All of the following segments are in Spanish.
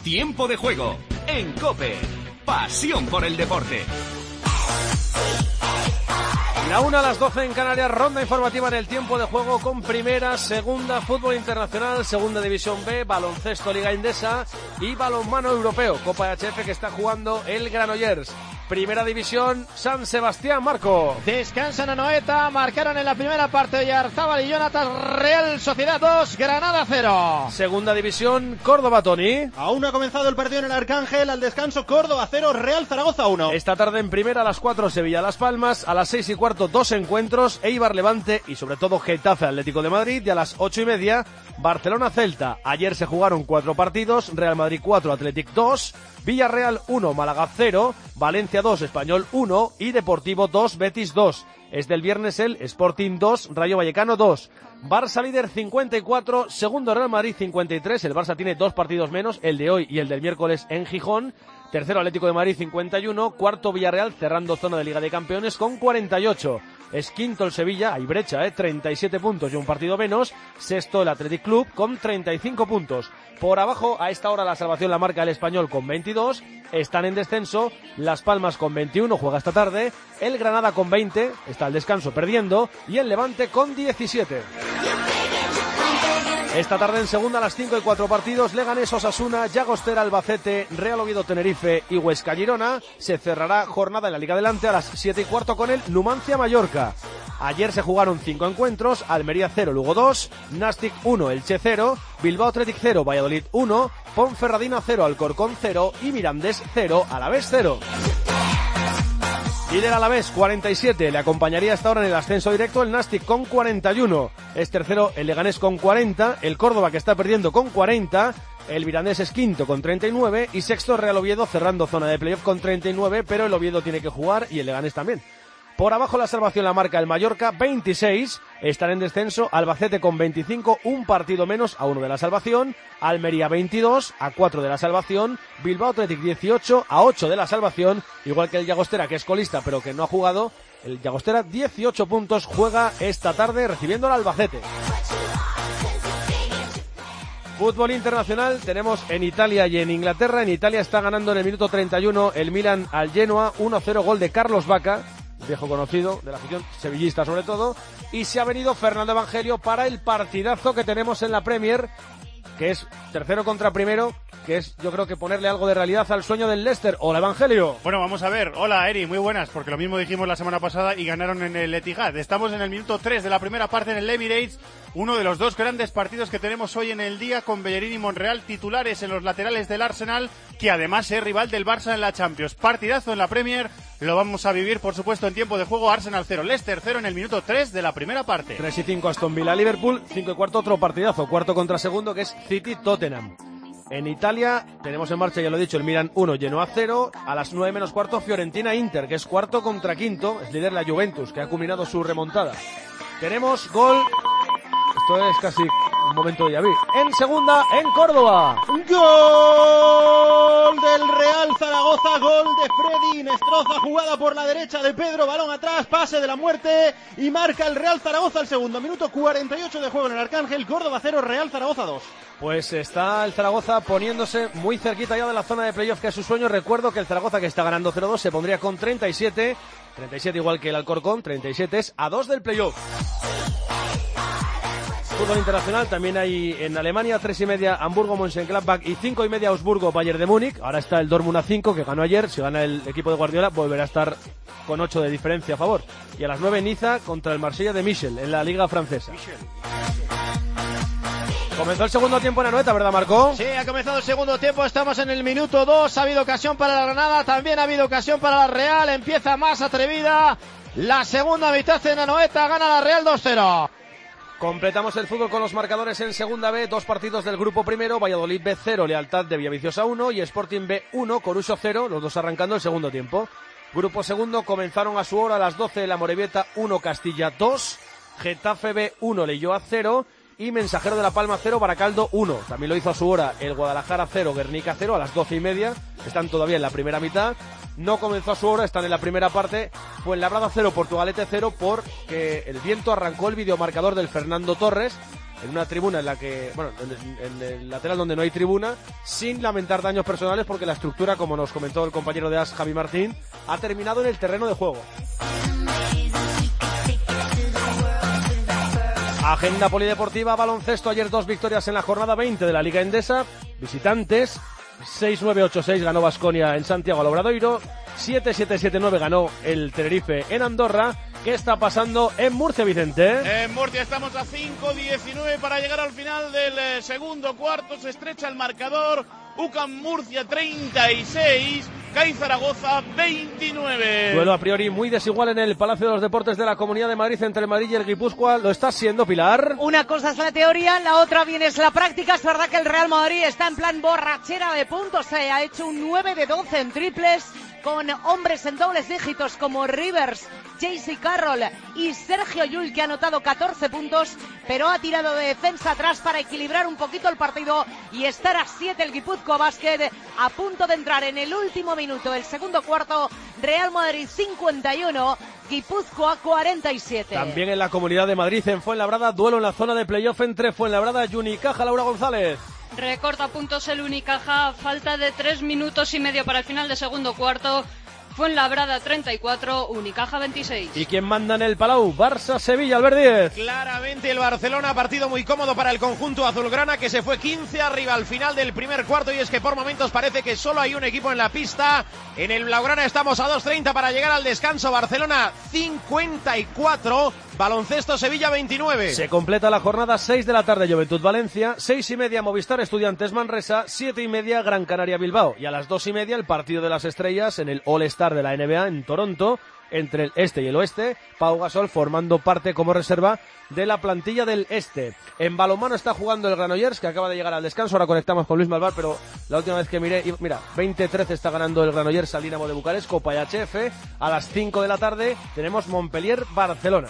Tiempo de juego en COPE. Pasión por el deporte. La 1 a las 12 en Canarias, ronda informativa en el tiempo de juego con primera, segunda, fútbol internacional, segunda división B, baloncesto Liga Endesa y balonmano europeo, Copa HF que está jugando el Granollers. Primera división, San Sebastián, Marco. Descansan a Anoeta, marcaron en la primera parte Oyarzábal y Jonathan. Real Sociedad 2, Granada 0. Segunda división, Córdoba, Tony. Aún no ha comenzado el partido en el Arcángel, al descanso Córdoba 0, Real Zaragoza 1. Esta tarde en primera a las 4 Sevilla Las Palmas, a las 6:15 dos encuentros, Eibar Levante y sobre todo Getafe Atlético de Madrid, y a las 8:30 Barcelona Celta. Ayer se jugaron 4 partidos, Real Madrid 4, Athletic 2, Villarreal 1, Málaga 0, Valencia 2, Español 1 y Deportivo 2, Betis 2. Es del viernes el Sporting 2, Rayo Vallecano 2. Barça líder 54, segundo Real Madrid 53, el Barça tiene 2 partidos menos, el de hoy y el del miércoles en Gijón. Tercero Atlético de Madrid 51, cuarto Villarreal cerrando zona de Liga de Campeones con 48. Es quinto el Sevilla, hay brecha, 37 puntos y un partido menos. Sexto el Athletic Club con 35 puntos. Por abajo, a esta hora la salvación la marca el Español con 22. Están en descenso Las Palmas con 21, juega esta tarde. El Granada con 20, está al descanso perdiendo. Y el Levante con 17. Esta tarde en segunda a las 5 y 4 partidos, Leganés Osasuna, Llagostera Albacete, Real Oviedo Tenerife y Huesca Girona. Se cerrará jornada en la Liga Adelante a las 7:15 con el Numancia Mallorca. Ayer se jugaron 5 encuentros, Almería 0, Lugo 2, Nastic 1, Elche 0, Bilbao Athletic 0, Valladolid 1, Ponferradina 0, Alcorcón 0 y Mirandés 0, Alavés 0. Líder Alavés 47, le acompañaría hasta ahora en el ascenso directo el Nastic con 41. Es tercero el Leganés con 40, el Córdoba que está perdiendo con 40, el Mirandés es quinto con 39 y sexto Real Oviedo cerrando zona de playoff con 39, pero el Oviedo tiene que jugar y el Leganés también. Por abajo la salvación la marca el Mallorca, 26, están en descenso, Albacete con 25, un partido menos a 1 de la salvación, Almería 22, a 4 de la salvación, Bilbao Athletic 18, a 8 de la salvación, igual que el Llagostera que es colista pero que no ha jugado, el Llagostera 18 puntos, juega esta tarde recibiendo al Albacete. Fútbol internacional, tenemos en Italia y en Inglaterra. En Italia está ganando en el minuto 31 el Milan al Genoa, 1-0, gol de Carlos Bacca, viejo conocido de la afición sevillista sobre todo, y se ha venido Fernando Evangelio para el partidazo que tenemos en la Premier, que es tercero contra primero, que es yo creo que ponerle algo de realidad al sueño del Leicester. Hola Evangelio. Bueno, vamos a ver. Hola Eri, muy buenas, porque lo mismo dijimos la semana pasada y ganaron en el Etihad. Estamos en el minuto 3 de la primera parte en el Emirates, uno de los dos grandes partidos que tenemos hoy en el día, con Bellerín y Monreal titulares en los laterales del Arsenal, que además es rival del Barça en la Champions. Partidazo en la Premier, lo vamos a vivir por supuesto en tiempo de juego. Arsenal 0, Leicester 0 en el minuto 3 de la primera parte. 3:05 Aston Villa Liverpool, 5:15 otro partidazo, cuarto contra segundo, que es City Tottenham. En Italia tenemos en marcha, ya lo he dicho, el Milan 1, Genoa 0, a las 9 menos cuarto Fiorentina Inter, que es cuarto contra quinto, es líder la Juventus, que ha culminado su remontada. Tenemos gol, esto es casi un momento de Yaví, en segunda, en Córdoba. Gol del Real Zaragoza, gol de Freddy Nestroza, jugada por la derecha de Pedro, balón atrás, pase de la muerte y marca el Real Zaragoza el segundo, minuto 48 de juego en el Arcángel, Córdoba 0, Real Zaragoza 2. Pues está el Zaragoza poniéndose muy cerquita ya de la zona de playoff, que es su sueño. Recuerdo que el Zaragoza, que está ganando 0-2, se pondría con 37 igual que el Alcorcón, 37 es a 2 del playoff. Fútbol internacional, también hay en Alemania, 3:30 Hamburgo, Mönchengladbach y 5:30 Augsburgo, Bayern de Múnich. Ahora está el Dortmund a 5, que ganó ayer. Si gana el equipo de Guardiola, volverá a estar con 8 de diferencia a favor. Y a las 9 Niza contra el Marsella de Michel, en la Liga Francesa. Comenzó el segundo tiempo en Anoeta, ¿verdad, Marco? Sí, ha comenzado el segundo tiempo, estamos en el minuto 2, ha habido ocasión para la Granada, también ha habido ocasión para la Real, empieza más atrevida la segunda mitad en Anoeta, gana la Real 2-0. Completamos el fútbol con los marcadores en segunda B, 2 partidos del grupo primero, Valladolid B 0, Lealtad de Villaviciosa 1 y Sporting B 1, Coruso 0, los dos arrancando el segundo tiempo. Grupo segundo, comenzaron a su hora a las 12 la Morevieta 1, Castilla 2, Getafe B 1, Leioa 0 y Mensajero de la Palma 0, Baracaldo 1. También lo hizo a su hora el Guadalajara 0, Guernica 0 a las 12:30, están todavía en la primera mitad. No comenzó a su hora, están en la primera parte. Fuenlabrada 0, Portugalete 0, porque el viento arrancó el videomarcador del Fernando Torres, en una tribuna en la que, bueno, en el lateral donde no hay tribuna, sin lamentar daños personales, porque la estructura, como nos comentó el compañero de AS, Javi Martín, ha terminado en el terreno de juego. Agenda polideportiva, baloncesto, ayer 2 victorias en la jornada 20 de la Liga Endesa, visitantes, 6-9-8-6 ganó Baskonia en Santiago al Obradoiro, 7-7-7-9 ganó el Tenerife en Andorra. ¿Qué está pasando en Murcia, Vicente? En Murcia estamos a 5-19 para llegar al final del segundo cuarto, se estrecha el marcador, UCAM Murcia 36, CAI Zaragoza 29. Duelo a priori muy desigual en el Palacio de los Deportes de la Comunidad de Madrid entre el Madrid y el Guipúzcoa. ¿Lo está siendo, Pilar? Una cosa es la teoría, la otra bien es la práctica. Es verdad que el Real Madrid está en plan borrachera de puntos. Se ha hecho un 9 de 12 en triples, con hombres en dobles dígitos como Rivers, JC Carroll y Sergio Llull, que ha anotado 14 puntos, pero ha tirado de defensa atrás para equilibrar un poquito el partido y estar a 7 el Guipúzcoa Basket, a punto de entrar en el último minuto del segundo cuarto. Real Madrid 51, Guipúzcoa 47. También en la Comunidad de Madrid, en Fuenlabrada, duelo en la zona de playoff entre Fuenlabrada y Unicaja. Laura González. Recorta puntos el Unicaja, falta de 3 minutos y medio para el final del segundo cuarto. Fuenlabrada 34, Unicaja 26. ¿Y quién manda en el Palau? Barça-Sevilla, Albert Díez. Claramente el Barcelona, partido muy cómodo para el conjunto azulgrana, que se fue 15 arriba al final del primer cuarto, y es que por momentos parece que solo hay un equipo en la pista. En el Blaugrana estamos a 2:30 para llegar al descanso. Barcelona 54, baloncesto Sevilla 29. Se completa la jornada, 6 de la tarde Juventud Valencia, 6:30 Movistar Estudiantes Manresa, 7:30 Gran Canaria Bilbao, y a las 2:30 el partido de las estrellas en el All-Star de la NBA en Toronto, entre el este y el oeste. Pau Gasol formando parte como reserva de la plantilla del este. En balonmano está jugando el Granollers, que acaba de llegar al descanso. Ahora conectamos con Luis Malvar, pero la última vez que miré, mira, 20-13 está ganando el Granollers al Dinamo de Bucarest, Copa IHF. A las 5 de la tarde tenemos Montpellier-Barcelona.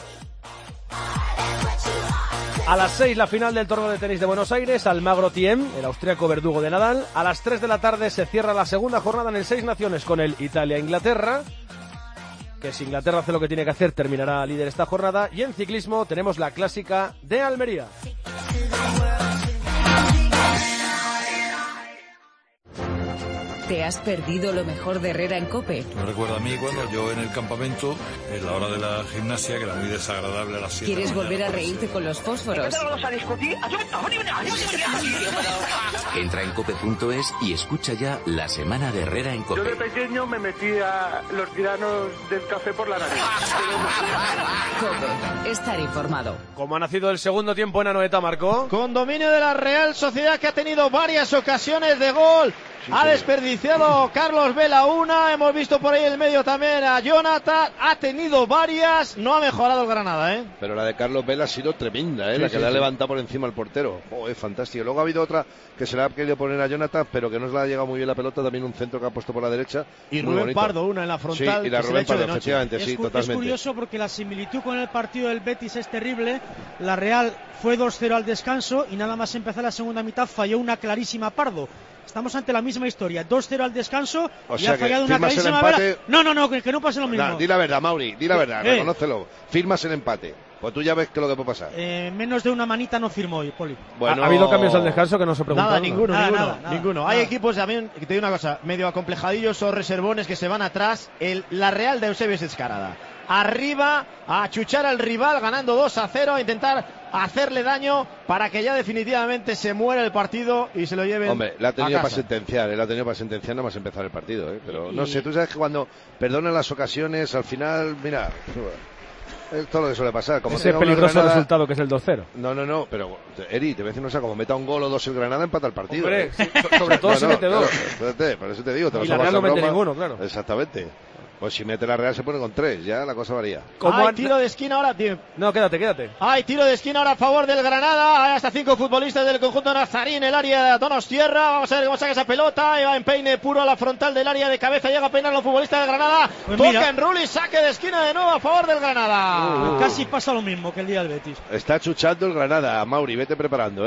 A las 6 la final del torneo de tenis de Buenos Aires, Almagro Thiem, el austríaco verdugo de Nadal. A las 3 de la tarde se cierra la segunda jornada en el 6 Naciones con el Italia-Inglaterra, que si Inglaterra hace lo que tiene que hacer terminará líder esta jornada. Y en ciclismo tenemos la clásica de Almería. ¿Te has perdido lo mejor de Herrera en COPE? Me recuerda a mí cuando yo en el campamento, en la hora de la gimnasia, que era muy desagradable a las 7 ¿Quieres volver a reírte con los fósforos? Entra en cope.es y escucha ya la semana de Herrera en COPE. Yo de pequeño me metía los granos del café por la nariz. COPE, estar informado. ¿Cómo ha nacido el segundo tiempo en Anoeta, Marco? Con dominio de la Real Sociedad, que ha tenido varias ocasiones de gol. Ha desperdiciado Carlos Vela una, hemos visto por ahí en el medio también a Jonathan, ha tenido varias, no ha mejorado el Granada, Pero la de Carlos Vela ha sido tremenda, la que le ha levantado por encima al portero. Es fantástico. Luego ha habido otra que se le ha querido poner a Jonathan, pero que no se le ha llegado muy bien la pelota, también un centro que ha puesto por la derecha. Y Rubén bonito. Pardo, una en la frontal. Sí, y la Rubén Pardo, efectivamente, sí, totalmente. Es curioso porque la similitud con el partido del Betis es terrible. La Real fue 2-0 al descanso y nada más empezar la segunda mitad falló una clarísima Pardo. Estamos ante la misma historia, 2-0 al descanso, o y sea ha fallado una clarísima empate... No, que no pase lo mismo. Di la verdad, Mauri, di la verdad, reconócelo. Firmas el empate, pues tú ya ves qué es lo que puede pasar. Menos de una manita no firmó hoy, Poli. Bueno... ¿Ha habido cambios al descanso que no se preguntaron? Ninguno. Hay equipos también, que te digo una cosa, medio acomplejadillos o reservones que se van atrás. La Real de Eusebio es descarada. Arriba, a achuchar al rival, ganando 2-0, a intentar hacerle daño para que ya definitivamente se muera el partido y se lo lleven. Hombre, la ha tenido a para casa. sentenciar nada más empezar el partido, pero no sé, tú sabes que cuando perdonan las ocasiones, al final, mira, es todo lo que suele pasar. Como ese peligroso Granada... resultado que es el 2-0. No, pero Eri, te voy a decir una cosa, como meta un gol o dos el Granada, empata el partido. Hombre, sobre todo si mete dos. Espérate, por eso te digo. Y la Real no mete ninguno, claro. Exactamente. Pues si mete la Real se pone con 3, ya la cosa varía. Hay tiro de esquina ahora, tío. No, quédate. Hay tiro de esquina ahora a favor del Granada. Hay hasta 5 futbolistas del conjunto nazarí en el área de Donostierra. Vamos a ver cómo saca esa pelota. Y va en peine puro a la frontal del área de cabeza. Llega a peinar los futbolistas del Granada. Pues toca en rul y saque de esquina de nuevo a favor del Granada. Casi pasa lo mismo que el día del Betis. Está chuchando el Granada. Mauri, vete preparando,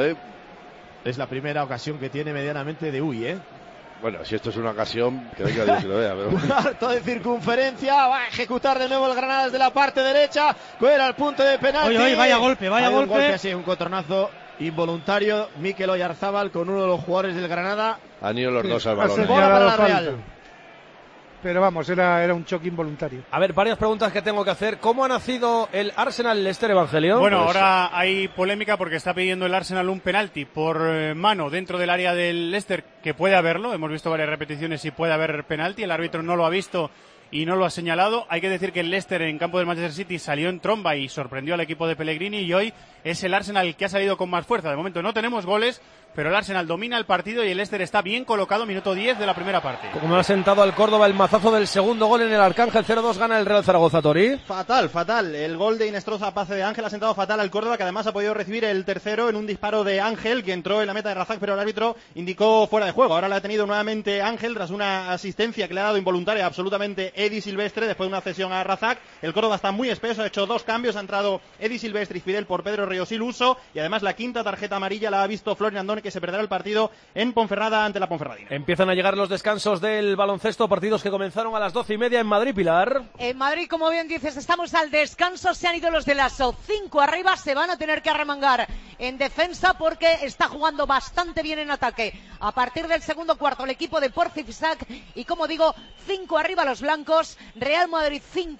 Es la primera ocasión que tiene medianamente de Uy, Bueno, si esto es una ocasión, que venga Dios y lo vea. Pero... Cuarto de circunferencia, va a ejecutar de nuevo el Granada desde la parte derecha, fuera al punto de penalti. Oye, vaya golpe. Un golpe así, un cotronazo Involuntario, Mikel Oyarzábal con uno de los jugadores del Granada. Han ido los dos al balón. Bola para la Real. Pero vamos, era un choque involuntario. A ver, varias preguntas que tengo que hacer. ¿Cómo ha nacido el Arsenal-Leicester, Evangelio? Bueno, ahora hay polémica porque está pidiendo el Arsenal un penalti por mano dentro del área del Leicester, que puede haberlo. Hemos visto varias repeticiones y puede haber penalti. El árbitro no lo ha visto y no lo ha señalado. Hay que decir que el Leicester en campo del Manchester City salió en tromba y sorprendió al equipo de Pellegrini, y hoy es el Arsenal el que ha salido con más fuerza. De momento no tenemos goles, pero el Arsenal domina el partido y el Leicester está bien colocado, minuto 10 de la primera parte. Como ha sentado al Córdoba el mazazo del segundo gol en el Arcángel, 0-2 gana el Real Zaragoza, Tori. Fatal. El gol de Inestroza a pase de Ángel ha sentado fatal al Córdoba, que además ha podido recibir el tercero en un disparo de Ángel, que entró en la meta de Razak, pero el árbitro indicó fuera de juego. Ahora la ha tenido nuevamente Ángel tras una asistencia que le ha dado involuntaria absolutamente Edi Silvestre después de una cesión a Razak. El Córdoba está muy espeso, ha hecho dos cambios, ha entrado Edi Silvestre y Fidel por Pedro Ríos Iluso, y además la quinta tarjeta amarilla la ha visto Florian Andone, que se perderá el partido en Ponferrada ante la Ponferradina. Empiezan a llegar los descansos del baloncesto, partidos que comenzaron a las 12:30 en Madrid, Pilar. En Madrid, como bien dices, estamos al descanso, se han ido los de las 5 arriba, se van a tener que arremangar en defensa porque está jugando bastante bien en ataque. A partir del segundo cuarto, el equipo de Porci Fisac, y como digo, 5 arriba los blancos, Real Madrid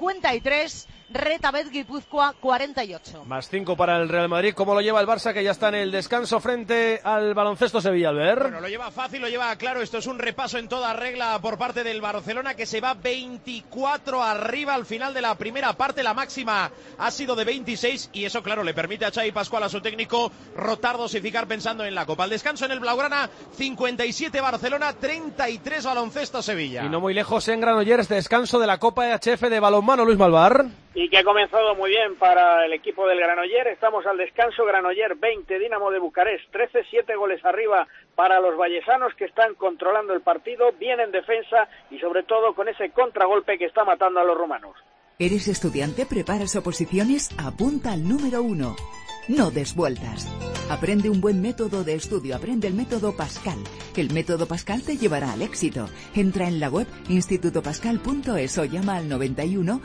53, Retabet Guipúzcoa 48. Más 5 para el Real Madrid. ¿Cómo lo lleva el Barça, que ya está en el descanso frente al Baloncesto Sevilla, Albert? Bueno, lo lleva fácil, lo lleva claro. Esto es un repaso en toda regla por parte del Barcelona, que se va 24 arriba al final de la primera parte. La máxima ha sido de 26 y eso, claro, le permite a Xavi Pascual, a su técnico, rotar, dosificar pensando en la Copa. El descanso en el Blaugrana, 57 Barcelona, 33 Baloncesto Sevilla. Y no muy lejos en Granollers, descanso de la Copa EHF de balonmano, Luis Malvar. Y que ha comenzado muy bien para el equipo del Granollers. Estamos al descanso. Granollers 20, Dinamo de Bucarest 13, 7 goles arriba para los vallesanos, que están controlando el partido, bien en defensa y sobre todo con ese contragolpe que está matando a los rumanos. ¿Eres estudiante? ¿Preparas oposiciones? Apunta al número 1. No des vueltas. Aprende un buen método de estudio. Aprende el método Pascal. El método Pascal te llevará al éxito. Entra en la web institutopascal.es o llama al 91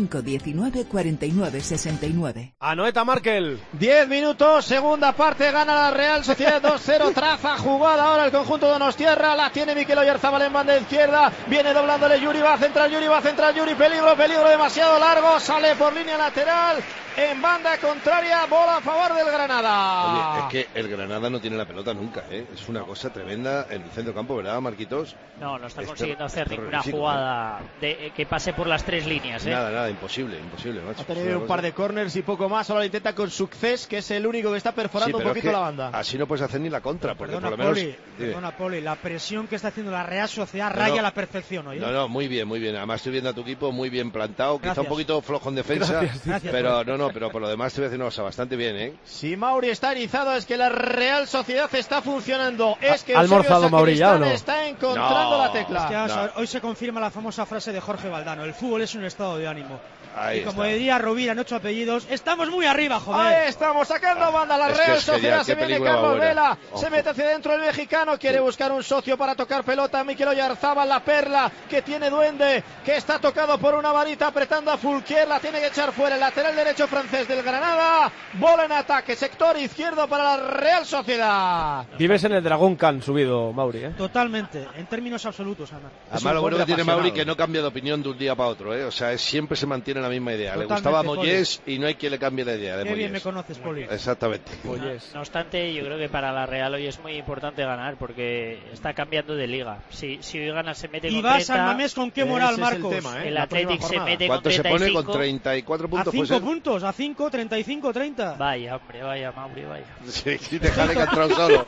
519 49 69. Anoeta Markel. 10 minutos, segunda parte, gana la Real Sociedad 2-0, traza jugada ahora el conjunto de Donostiarra, la tiene Mikel Oyarzábal en banda izquierda, viene doblándole Yuri, va a centrar Yuri, peligro demasiado largo, sale por línea lateral. En banda contraria, bola a favor del Granada. Oye, es que el Granada no tiene la pelota nunca, ¿eh? Es una cosa tremenda en el centro campo, ¿verdad, Marquitos? No está consiguiendo hacer ninguna jugada que pase por las tres líneas, ¿eh? Nada, imposible, macho. Ha tenido un par de corners y poco más, solo lo intenta con Success, que es el único que está perforando un poquito la banda. Así no puedes hacer ni la contra, porque por lo menos... Perdona, Poli, la presión que está haciendo la Real Sociedad raya la perfección hoy, ¿eh? No, muy bien. Además estoy viendo a tu equipo muy bien plantado, quizá un poquito flojo en defensa, Gracias, pero por lo demás te voy a decir una cosa, bastante bien, ¿eh? Si Mauri está erizado es que la Real Sociedad está funcionando, es que almorzado Mauri ya, ¿o no? Está encontrando la tecla. Es que hoy se confirma la famosa frase de Jorge Valdano: el fútbol es un estado de ánimo. Ahí y como diría Rovira en 8 apellidos, estamos muy arriba, joder. Ahí estamos, sacando banda la Real Sociedad, se viene Carlos Vela, se mete hacia dentro el mexicano, quiere buscar un socio para tocar pelota, Mikel Oyarzábal, la perla que tiene Duende, que está tocado por una varita apretando a Fulquier, la tiene que echar fuera, el lateral derecho francés del Granada, bola en ataque, sector izquierdo para la Real Sociedad. Vives en el Dragón Can subido, Mauri, ¿eh? Totalmente, en términos absolutos, además lo bueno que tiene Mauri, que no cambia de opinión de un día para otro, ¿eh? O sea, siempre se mantiene la misma idea. Totalmente, le gustaba Moyes y no hay quien le cambie la idea de Qué Moyes. bien me conoces, Poli. Exactamente. No obstante, yo creo que para la Real hoy es muy importante ganar, porque está cambiando de liga. Si hoy gana se mete con 30. Y va San Mamés con qué moral, Marcos. El Athletic se mete con 35. ¿Cuánto se pone? Con 34 puntos. A 5 puntos, a 5, 35, 30. Vaya, hombre, vaya, Mauri, vaya. Sí, déjale que ha entrado solo.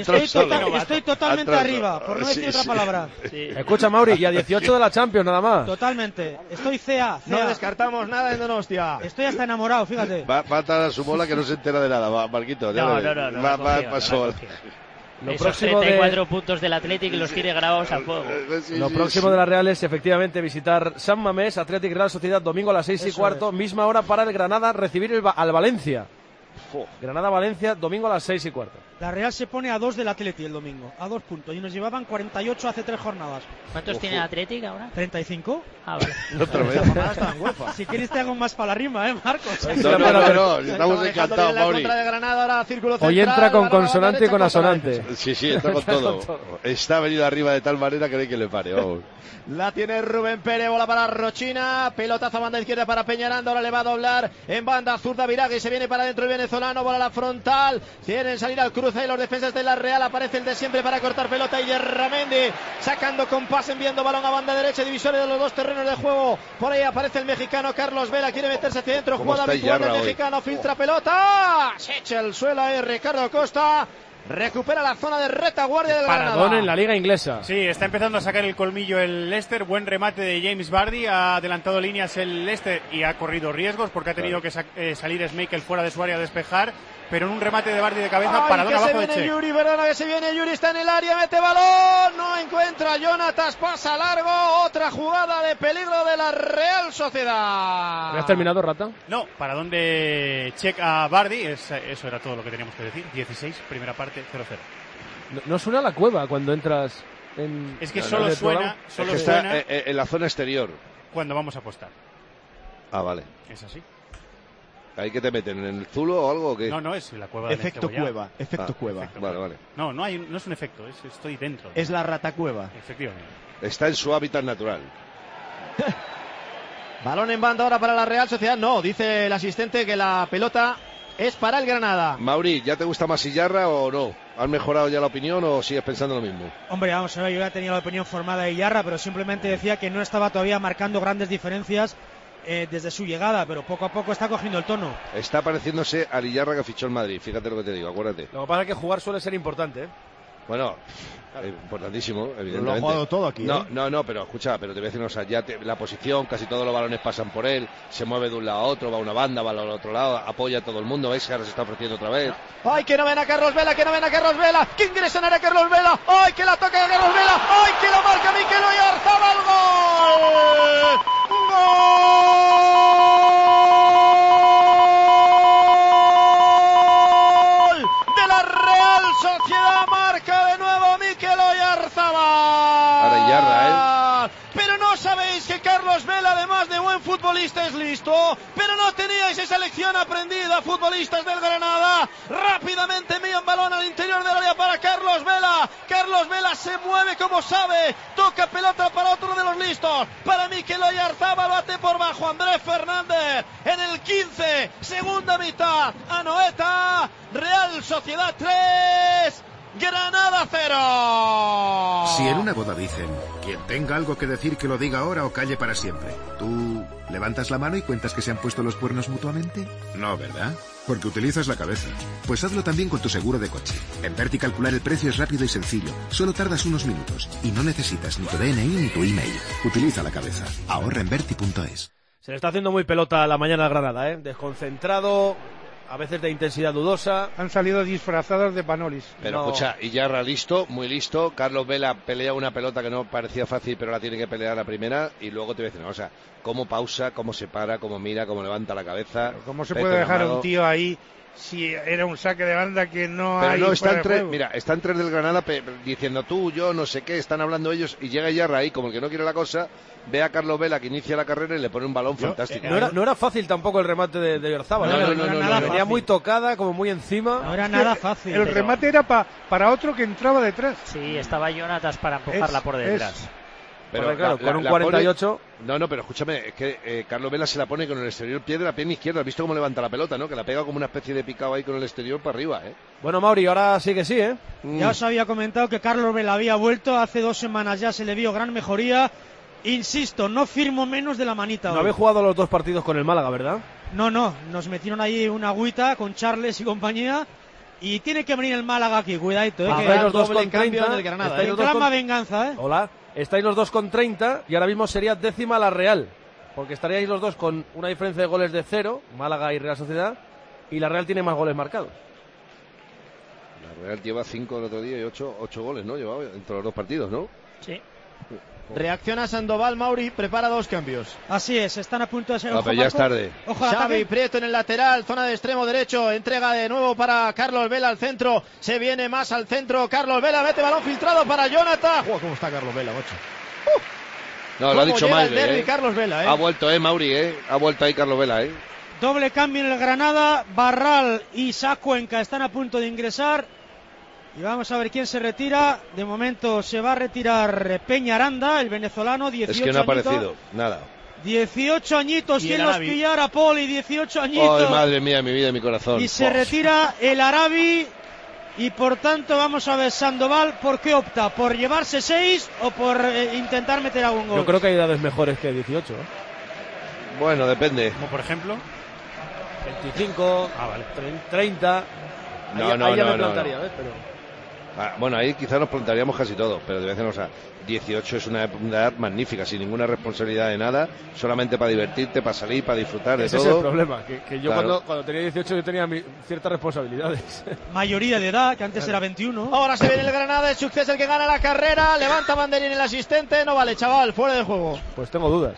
Estoy totalmente arriba, por no decir otra palabra. Sí. Escucha, Mauri, y a 18 de la Champions, nada más. Totalmente. Estoy CA. No descartamos nada en Donostia. Estoy hasta enamorado, fíjate. Va a atar a su bola que no se entera de nada, Marquito. No. Esos 34 puntos del Athletic los tiene grabados a fuego. Lo próximo de la Real es efectivamente visitar San Mamés, Athletic Real Sociedad, domingo a las 6:15, misma hora para el Granada recibir al Valencia. Granada-Valencia, domingo a las 6:15. La Real se pone a 2 del Atleti el domingo, a 2 puntos. Y nos llevaban 48 hace 3 jornadas. ¿Cuántos tiene el Atleti ahora? 35. Ah, vale. Si queréis te hago más para la rima, Marcos. No, estamos encantados, Mauri. Hoy entra con consonante y con asonante. Sí, entra con todo. Está venido arriba de tal manera que no hay que le pare, vamos. La tiene Rubén Pérez, bola para Rochina, pelotazo a banda izquierda para Peñaranda, ahora le va a doblar en banda zurda Viragui, se viene para adentro el venezolano, bola a la frontal, quieren salir al cruce y los defensas de la Real, aparece el de siempre para cortar pelota y Yerramendi, sacando compás, enviando balón a banda derecha, divisoria de los dos terrenos de juego, por ahí aparece el mexicano Carlos Vela, quiere meterse hacia adentro, jugada habitual del mexicano, filtra pelota, se echa el suelo ahí Ricardo Costa. Recupera la zona de retaguardia del Granada. Paradón en la liga inglesa. Sí, está empezando a sacar el colmillo el Leicester. Buen remate de James Vardy. Ha adelantado líneas el Leicester y ha corrido riesgos porque ha tenido que salir Schmeichel fuera de su área a despejar. Pero en un remate de Vardy de cabeza, paradón abajo de Che. Yuri, perdona que se viene Yuri, está en el área, mete balón, no encuentra Jonatas, pasa largo, otra jugada de peligro de la Real Sociedad. ¿Has terminado, Rata? No, paradón de Che a Vardy, eso era todo lo que teníamos que decir. 16, primera parte, 0-0. No suena la cueva cuando entras en... Es que solo suena está en la zona exterior. Cuando vamos a apostar. Ah, vale. Es así. ¿Ahí que te meten? ¿En el zulo o algo? ¿O qué? No, es la cueva efecto del cueva. Efecto cueva. Vale. No es un efecto, estoy dentro. Es la rata cueva. Efectivamente. Está en su hábitat natural. Balón en banda ahora para la Real Sociedad. No, dice el asistente que la pelota es para el Granada. Mauri, ¿ya te gusta más Iyarra o no? ¿Has mejorado ya la opinión o sigues pensando lo mismo? Hombre, vamos a ver, yo ya tenía la opinión formada de Iyarra, pero simplemente decía que no estaba todavía marcando grandes diferencias desde su llegada, pero poco a poco está cogiendo el tono. Está pareciéndose al Iyarra que fichó en Madrid, fíjate lo que te digo, acuérdate. Lo que pasa es que jugar suele ser importante, ¿eh? Bueno, importantísimo, evidentemente. Lo ha jugado todo aquí, No, pero escucha, pero te voy a decir una cosa, ya la posición, casi todos los balones pasan por él, se mueve de un lado a otro, va a una banda, va al otro lado, apoya a todo el mundo, ¿ves? Que ahora se está ofreciendo otra vez. ¡Ay, que no ven a Carlos Vela, que ingresa en área Carlos Vela! ¡Ay, que la toca a Carlos Vela! ¡Ay, que la marca Mikel Oyarzabal! ¡Gol! ¡Gol! De la Real Sociedad, marca de nuevo Mikel Oyarzabal. Ahora Iyarra, Pero no sabéis que Carlos Vela, además de buen futbolista, es listo, pero no teníais esa lección aprendida, futbolistas del Granada. Rápidamente envían balón al interior del área para Carlos Vela. Carlos Vela se mueve como sabe, toca pelota para otro de los listos, para Mikel Oyarzabal, bate por bajo Andrés Fernández en el 15, segunda mitad, Anoeta, Real Sociedad 3, Granada 0. Si en una boda dicen, quien tenga algo que decir que lo diga ahora o calle para siempre, ¿tú levantas la mano y cuentas que se han puesto los cuernos mutuamente? No, ¿verdad? Porque utilizas la cabeza. Pues hazlo también con tu seguro de coche. En Verti calcular el precio es rápido y sencillo. Solo tardas unos minutos y no necesitas ni tu DNI ni tu email. Utiliza la cabeza. Ahorra en Verti.es. Se le está haciendo muy pelota la mañana a Granada, ¿eh? Desconcentrado, a veces de intensidad dudosa. Han salido disfrazados de Panolis. Pero escucha, Iyarra listo, muy listo. Carlos Vela pelea una pelota que no parecía fácil, pero la tiene que pelear la primera. Y luego te voy a decir una cosa, cómo pausa, cómo se para, cómo mira, cómo levanta la cabeza. Pero ¿cómo se puede dejar a un tío ahí si era un saque de banda que no pero hay? No, están tres, mira, están tres del Granada diciendo tú, yo, no sé qué, están hablando ellos y llega Iyarra ahí como el que no quiere la cosa, ve a Carlos Vela que inicia la carrera y le pone un balón fantástico. No era fácil tampoco el remate de Oyarzabal. No, venía muy tocada, como muy encima. No era nada fácil. El remate era para otro que entraba detrás. Sí, estaba Jonatas para empujarla por detrás. Pero claro, con un 48... No, pero escúchame, es que Carlos Vela se la pone con el exterior pie de la pierna izquierda. ¿Has visto cómo levanta la pelota, no? Que la pega como una especie de picado ahí con el exterior para arriba, ¿eh? Bueno, Mauri, ahora sí que sí, ¿eh? Ya os había comentado que Carlos Vela había vuelto, hace 2 semanas ya se le vio gran mejoría. Insisto, no firmo menos de la manita. No habéis jugado los 2 partidos con el Málaga, ¿verdad? No, nos metieron ahí una agüita con Charles y compañía. Y tiene que venir el Málaga aquí, cuidadito, que estáis los 2 con 30 del Granada, reclama venganza, ¿eh? Hola, estáis los 2 con 30 y ahora mismo sería 10ª la Real, porque estaríais los 2 con una diferencia de goles de 0, Málaga y Real Sociedad, y la Real tiene más goles marcados. La Real lleva 5 el otro día y 8 goles, ¿no? Llevaba entre los 2 partidos, ¿no? Sí. Reacciona Sandoval, Mauri, prepara 2 cambios. Así es, están a punto de ser. No, pero ya es tarde. Xavi Prieto en el lateral, zona de extremo derecho, entrega de nuevo para Carlos Vela al centro, se viene más al centro, Carlos Vela mete balón filtrado para Jonathan. ¿Cómo está Carlos Vela, macho? No, lo ha dicho mal. Carlos Vela, Ha vuelto, Mauri, ha vuelto ahí Carlos Vela, Doble cambio en el Granada, Barral y Sacuenca están a punto de ingresar. Y vamos a ver quién se retira. De momento se va a retirar Peñaranda, el venezolano, 18 Es que no ha añitos. aparecido, nada. 18 añitos, ¿quién los pillara, Poli? 18 añitos. Ay, madre mía, mi vida y mi corazón. Y se retira el Arabi. Y por tanto vamos a ver Sandoval, ¿por qué opta? ¿Por llevarse 6 o por intentar meter algún gol? Yo creo que hay edades mejores que 18. Bueno, depende. Como por ejemplo 25, 30. No, ahí ya me plantaría, ¿ves? Pero... bueno, ahí quizás nos plantearíamos casi todo, pero de vez en cuando, 18 es una edad magnífica, sin ninguna responsabilidad de nada, solamente para divertirte, para salir, para disfrutar de todo. Ese es el problema, que yo claro. cuando tenía 18 yo tenía ciertas responsabilidades. Mayoría de edad, que antes era 21. Ahora se viene el Granada, es Succés el que gana la carrera, levanta banderín el asistente, no vale, chaval, fuera de juego. Pues tengo dudas.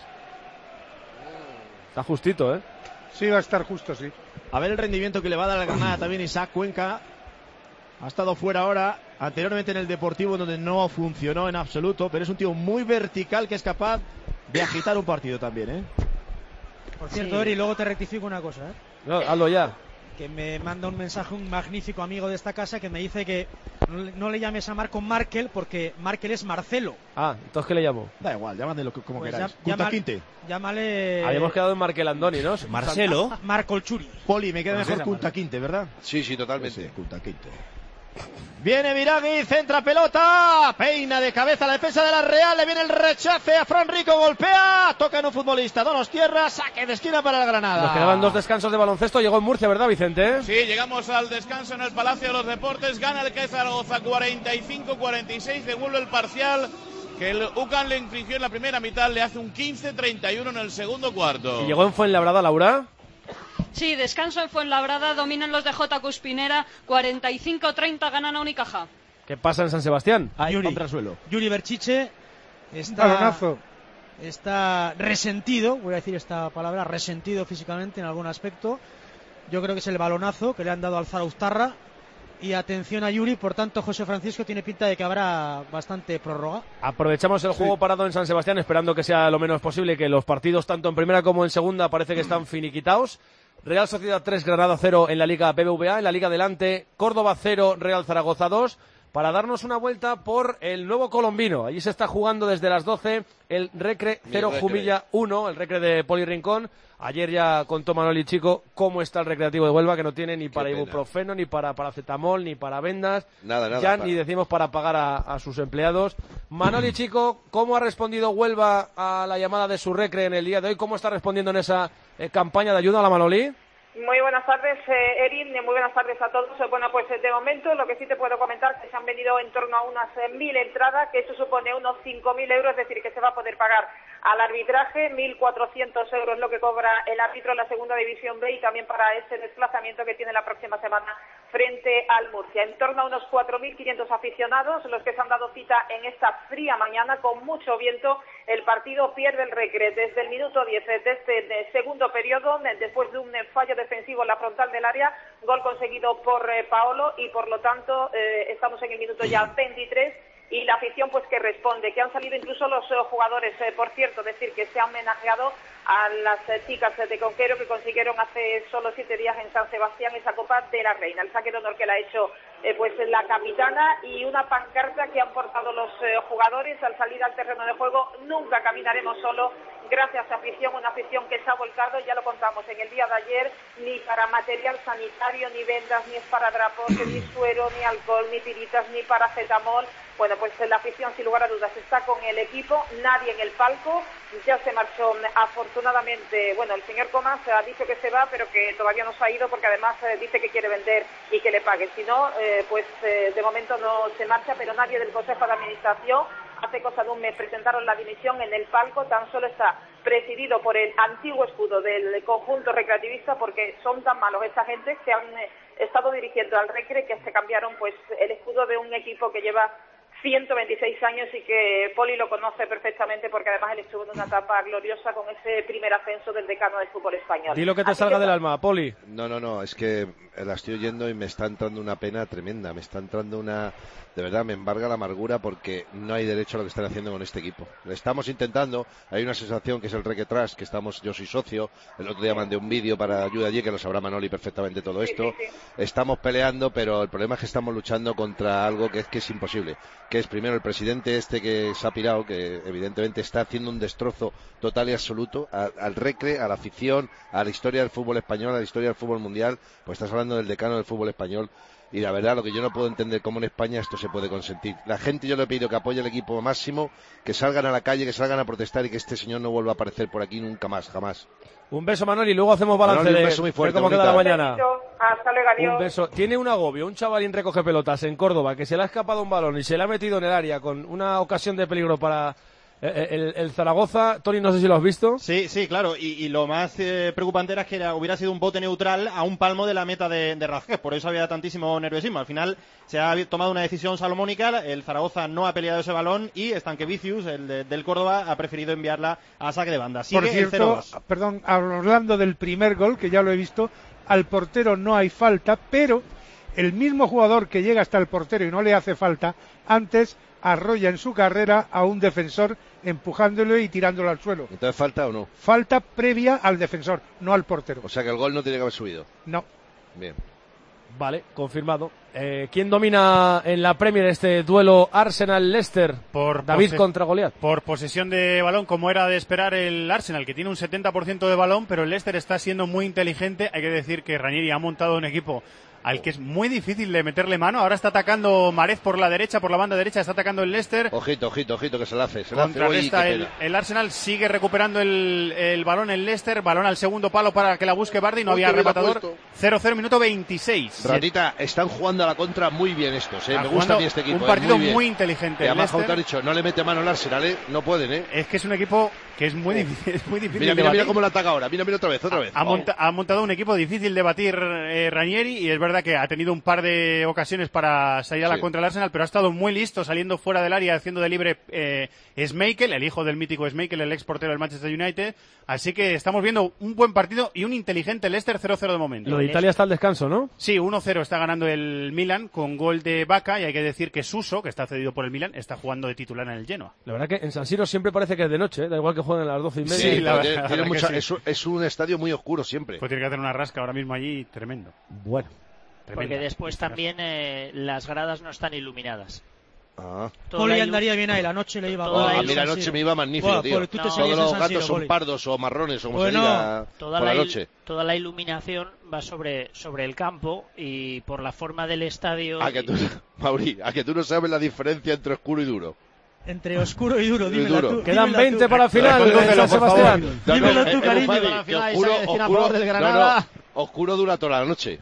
Está justito, Sí, va a estar justo, sí. A ver el rendimiento que le va a dar al Granada también Isaac Cuenca. Ha estado fuera ahora, anteriormente en el Deportivo, donde no funcionó en absoluto, pero es un tío muy vertical que es capaz de agitar un partido también, Por cierto, Eri, luego te rectifico una cosa, No, hazlo ya. Que me manda un mensaje un magnífico amigo de esta casa que me dice que no le llames a Marco Markel porque Markel es Marcelo. ¿Entonces qué le llamo? Da igual, llamadlo como Pues queráis. Quinte. Llámale... Habíamos quedado en Markel Andoni, ¿no? Marcelo. Marco el Churi. Poli, me queda mejor Kunta Quinte, ¿verdad? Sí, totalmente. Sí, Kunta Quinte. Viene Viragui, centra pelota, peina de cabeza la defensa de la Real, le viene el rechace a Fran Rico, golpea, toca en un futbolista, Donostierra, saque de esquina para el Granada. Nos quedaban 2 descansos de baloncesto, llegó en Murcia, ¿verdad, Vicente? Sí, llegamos al descanso en el Palacio de los Deportes, gana el CAE Zaragoza 45-46, devuelve el parcial que el UCAM le infringió en la primera mitad, le hace un 15-31 en el segundo cuarto. ¿Y llegó en Fuenlabrada, Laura? Sí, descanso en Fuenlabrada, dominan los de J. Cuspinera, 45-30 ganan a Unicaja. ¿Qué pasa en San Sebastián? Yuri Berchiche está resentido, voy a decir esta palabra, resentido físicamente en algún aspecto. Yo creo que es el balonazo que le han dado al Zarauztarra. Y atención a Yuri, por tanto José Francisco tiene pinta de que habrá bastante prórroga. Aprovechamos el juego parado en San Sebastián, esperando que sea lo menos posible, que los partidos tanto en primera como en segunda parece que están finiquitados. Real Sociedad 3, Granada 0 en la Liga BBVA, en la Liga Delante, Córdoba 0, Real Zaragoza 2, para darnos una vuelta por el nuevo colombino. Allí se está jugando desde las 12 el Recre 0, Jumilla 1, el Recre de Poli Rincón. Ayer ya contó Manoli Chico cómo está el Recreativo de Huelva, que no tiene ni para ibuprofeno, ni para paracetamol, ni para vendas. Nada. Ya ni decimos para pagar a sus empleados. Manoli Chico, ¿cómo ha respondido Huelva a la llamada de su Recre en el día de hoy? ¿Cómo está respondiendo en esa campaña de ayuda a la Manoli? Muy buenas tardes, Erin, muy buenas tardes a todos. Bueno, pues de momento lo que sí te puedo comentar es que se han venido en torno a unas 1.000 entradas, que eso supone unos 5.000 euros, es decir, que se va a poder pagar al arbitraje, 1.400 euros lo que cobra el árbitro en la segunda división B y también para ese desplazamiento que tiene la próxima semana frente al Murcia. En torno a unos 4.500 aficionados los que se han dado cita en esta fría mañana con mucho viento. El partido pierde el Recre desde el minuto 10 de este segundo periodo, después de un fallo defensivo en la frontal del área, gol conseguido por Paolo y por lo tanto estamos en el minuto ya 23 y la afición pues que responde, que han salido incluso los jugadores, por cierto, decir que se ha homenajeado a las chicas de Conquero que consiguieron hace solo 7 días en San Sebastián esa Copa de la Reina, el saque de honor que la ha hecho pues la capitana y una pancarta que han portado los jugadores al salir al terreno de juego: nunca caminaremos solo, gracias a afición, una afición que se ha volcado, ya lo contamos en el día de ayer, ni para material sanitario, ni vendas, ni esparadrapos, ni suero, ni alcohol, ni tiritas, ni paracetamol. Bueno, pues la afición sin lugar a dudas está con el equipo, nadie en el palco, ya se marchó afortunadamente, bueno, el señor Comas ha dicho que se va, pero que todavía no se ha ido porque además dice que quiere vender y que le pague, si no, de momento no se marcha, pero nadie del Consejo de Administración. Hace cosa de un mes presentaron la dimisión en el palco, tan solo está presidido por el antiguo escudo del conjunto recreativista porque son tan malos esta gente que han estado dirigiendo al Recre que se cambiaron pues el escudo de un equipo que lleva 126 años y que Poli lo conoce perfectamente porque además él estuvo en una etapa gloriosa con ese primer ascenso del decano del fútbol español. Di lo que te salga del alma, Poli. No, es que la estoy oyendo y me está entrando una pena tremenda, me está entrando una... De verdad, me embarga la amargura porque no hay derecho a lo que están haciendo con este equipo. Le estamos intentando, hay una sensación que es el Requetras, que estamos, yo soy socio, el otro día mandé un vídeo para ayuda allí, que lo sabrá Manoli perfectamente todo esto. Sí. Estamos peleando, pero el problema es que estamos luchando contra algo que es imposible. Que es primero el presidente este que se ha pirado, que evidentemente está haciendo un destrozo total y absoluto al Recre, a la afición, a la historia del fútbol español, a la historia del fútbol mundial. Pues estás hablando del decano del fútbol español. Y la verdad, lo que yo no puedo entender cómo en España esto se puede consentir. La gente, yo le pido que apoye al equipo máximo, que salgan a la calle, que salgan a protestar y que este señor no vuelva a aparecer por aquí nunca más, jamás. Un beso, Manoli, y luego hacemos balance Manoli, un beso muy fuerte, de cómo queda la mañana. Hasta luego, adiós. Un beso. Tiene un agobio, un chavalín recoge pelotas en Córdoba, que se le ha escapado un balón y se le ha metido en el área con una ocasión de peligro para... El Zaragoza. Toni, no sé si lo has visto. Sí, claro, y lo más preocupante era que hubiera sido un bote neutral a un palmo de la meta de Razguez, por eso había tantísimo nerviosismo. Al final se ha tomado una decisión salomónica, el Zaragoza no ha peleado ese balón y Stanquevicius, el del Córdoba, ha preferido enviarla a saque de banda. Sigue. Por cierto, perdón, hablando del primer gol, que ya lo he visto, al portero no hay falta, pero el mismo jugador que llega hasta el portero y no le hace falta, antes arrolla en su carrera a un defensor empujándolo y tirándolo al suelo. ¿Entonces falta o no? Falta previa al defensor, no al portero. O sea que el gol no tiene que haber subido. No. Bien. Vale, confirmado. ¿Quién domina en la Premier este duelo Arsenal-Leicester? David contra Goliat. Por posesión de balón, como era de esperar el Arsenal, que tiene un 70% de balón, pero el Leicester está siendo muy inteligente. Hay que decir que Ranieri ha montado un equipo al que es muy difícil de meterle mano. Ahora está atacando Marez por la derecha, por la banda derecha, está atacando el Leicester. Ojito, que se la hace. Contrarresta el Arsenal, sigue recuperando el balón el Leicester, balón al segundo palo para que la busque Vardy, no había rematador. 0-0, minuto 26. Ratita, están jugando a la contra muy bien estos, me gusta a mí este equipo. Un partido muy inteligente. Y además, te ha dicho, no le mete mano al Arsenal, no pueden, Es que es un equipo que es muy difícil. Mira cómo lo ataca ahora, mira otra vez. Ha montado un equipo difícil de batir Ranieri, y es verdad que ha tenido un par de ocasiones para salir a la contra del Arsenal, pero ha estado muy listo saliendo fuera del área, haciendo de libre Schmeichel, el hijo del mítico Schmeichel, el ex portero del Manchester United. Así que estamos viendo un buen partido y un inteligente Leicester. 0-0 de momento. Lo de Italia está al descanso, ¿no? Sí, 1-0 está ganando el Milan con gol de Vaca, y hay que decir que Suso, que está cedido por el Milan, está jugando de titular en el Genoa. La verdad que en San Siro siempre parece que es de noche, da igual que jueguen a las 12:30. Sí, la verdad que sí. Es un estadio muy oscuro siempre. Pues tiene que hacer una rasca ahora mismo allí, tremendo. Bueno. Porque después también las gradas no están iluminadas. Poli andaría bien ahí, la noche le iba a mí la noche me iba magnífico, tío. Todos los gatos son pardos o marrones, o como se diga por la noche. Toda la iluminación va sobre el campo, y por la forma del estadio... Mauri, ¿a que tú no sabes la diferencia entre oscuro y duro? Entre oscuro y duro, dímela tú. Quedan 20 para el final, San Sebastián. Dímelo tú, cariño. Oscuro dura toda la noche.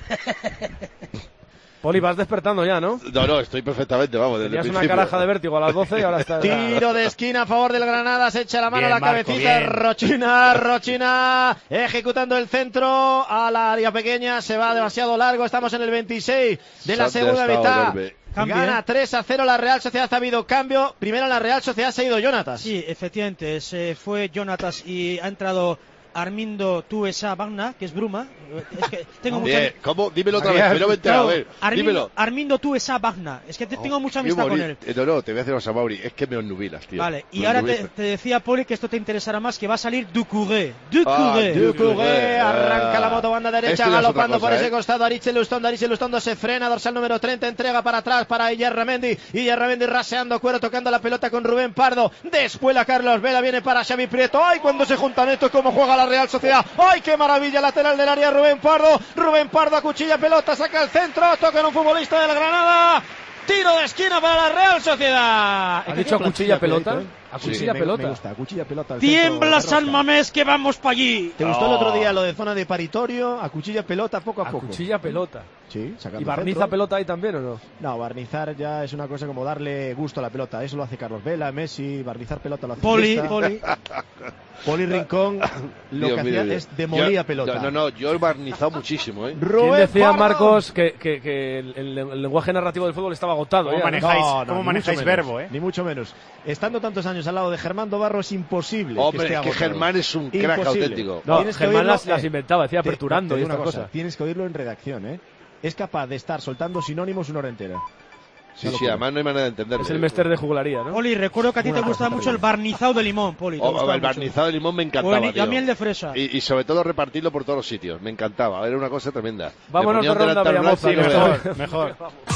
Poli, vas despertando ya, ¿no? No, estoy perfectamente, vamos, desde el principio. Tenías una caraja de vértigo a las 12 y ahora está... Tiro de esquina a favor del Granada, se echa la mano a la cabecita, Rochina, ejecutando el centro al área pequeña, se va demasiado largo, estamos en el 26 de la segunda mitad. Gana 3-0 la Real Sociedad, ha habido cambio, primero en la Real Sociedad se ha ido Jonatas. Sí, efectivamente, se fue Jonatas y ha entrado Armindo Tuesa Bagna, que es Bruma. Es que tengo mucha... ¿Cómo? Dímelo otra vez, pero vente a ver. Dímelo. Armindo Tuesa Bagna. Es que tengo mucha amistad con él. No, te voy a hacer a Mauri. Es que me onnubilas, tío. Vale, y ahora te decía, Poli, que esto te interesará más, que va a salir Ducouré. Ducouré, arranca la moto banda derecha, galopando por ese costado. Ariche Lustondo se frena, dorsal número 30, entrega para atrás para Iyerremendi raseando cuero, tocando la pelota con Rubén Pardo. Después Carlos Vela, viene para Xavi Prieto. ¡Ay, cuando se juntan estos, cómo juega la Real Sociedad! ¡Ay, qué maravilla! Lateral del área, Rubén Pardo acuchilla pelota, saca el centro, toca en un futbolista del Granada, tiro de esquina para la Real Sociedad. ¿Ha dicho cuchilla pelota? A cuchilla pelota. Me gusta, a cuchilla pelota. Tiembla San Mamés que vamos para allí. ¿Te gustó el otro día lo de zona de paritorio? A cuchilla pelota, poco a poco. Cuchilla pelota. Sí, sacando ¿Y barniza centro. pelota ahí también o no? No, barnizar ya es una cosa como darle gusto a la pelota. Eso lo hace Carlos Vela, Messi. Barnizar pelota lo hace Poli Rincón lo Dios que mío, hacía es demolía pelota. No, yo he barnizado muchísimo, ¿eh? ¿Quién decía, Marcos, que el lenguaje narrativo del fútbol estaba agotado? ¿Cómo manejáis verbo, Ni mucho menos. Estando tantos años al lado de Germán Dobarro es imposible. Hombre, que esté es que agotado. Germán es un crack Imposible. auténtico. No, Tienes que Germán oírlo, las inventaba, decía aperturando y una estas cosa. cosas. Tienes que oírlo en redacción, ¿eh? Es capaz de estar soltando sinónimos una hora entera. Sí, además no hay manera de entenderlo. Es el Mester de jugularía, ¿no? Poli, recuerdo que a ti te gustaba mucho el barnizado de limón, Poli. El barnizado de limón me encantaba. Y a miel de fresa. Y sobre todo repartirlo por todos los sitios. Me encantaba. Era una cosa tremenda. Vámonos de ronda, Villamoza. Mejor.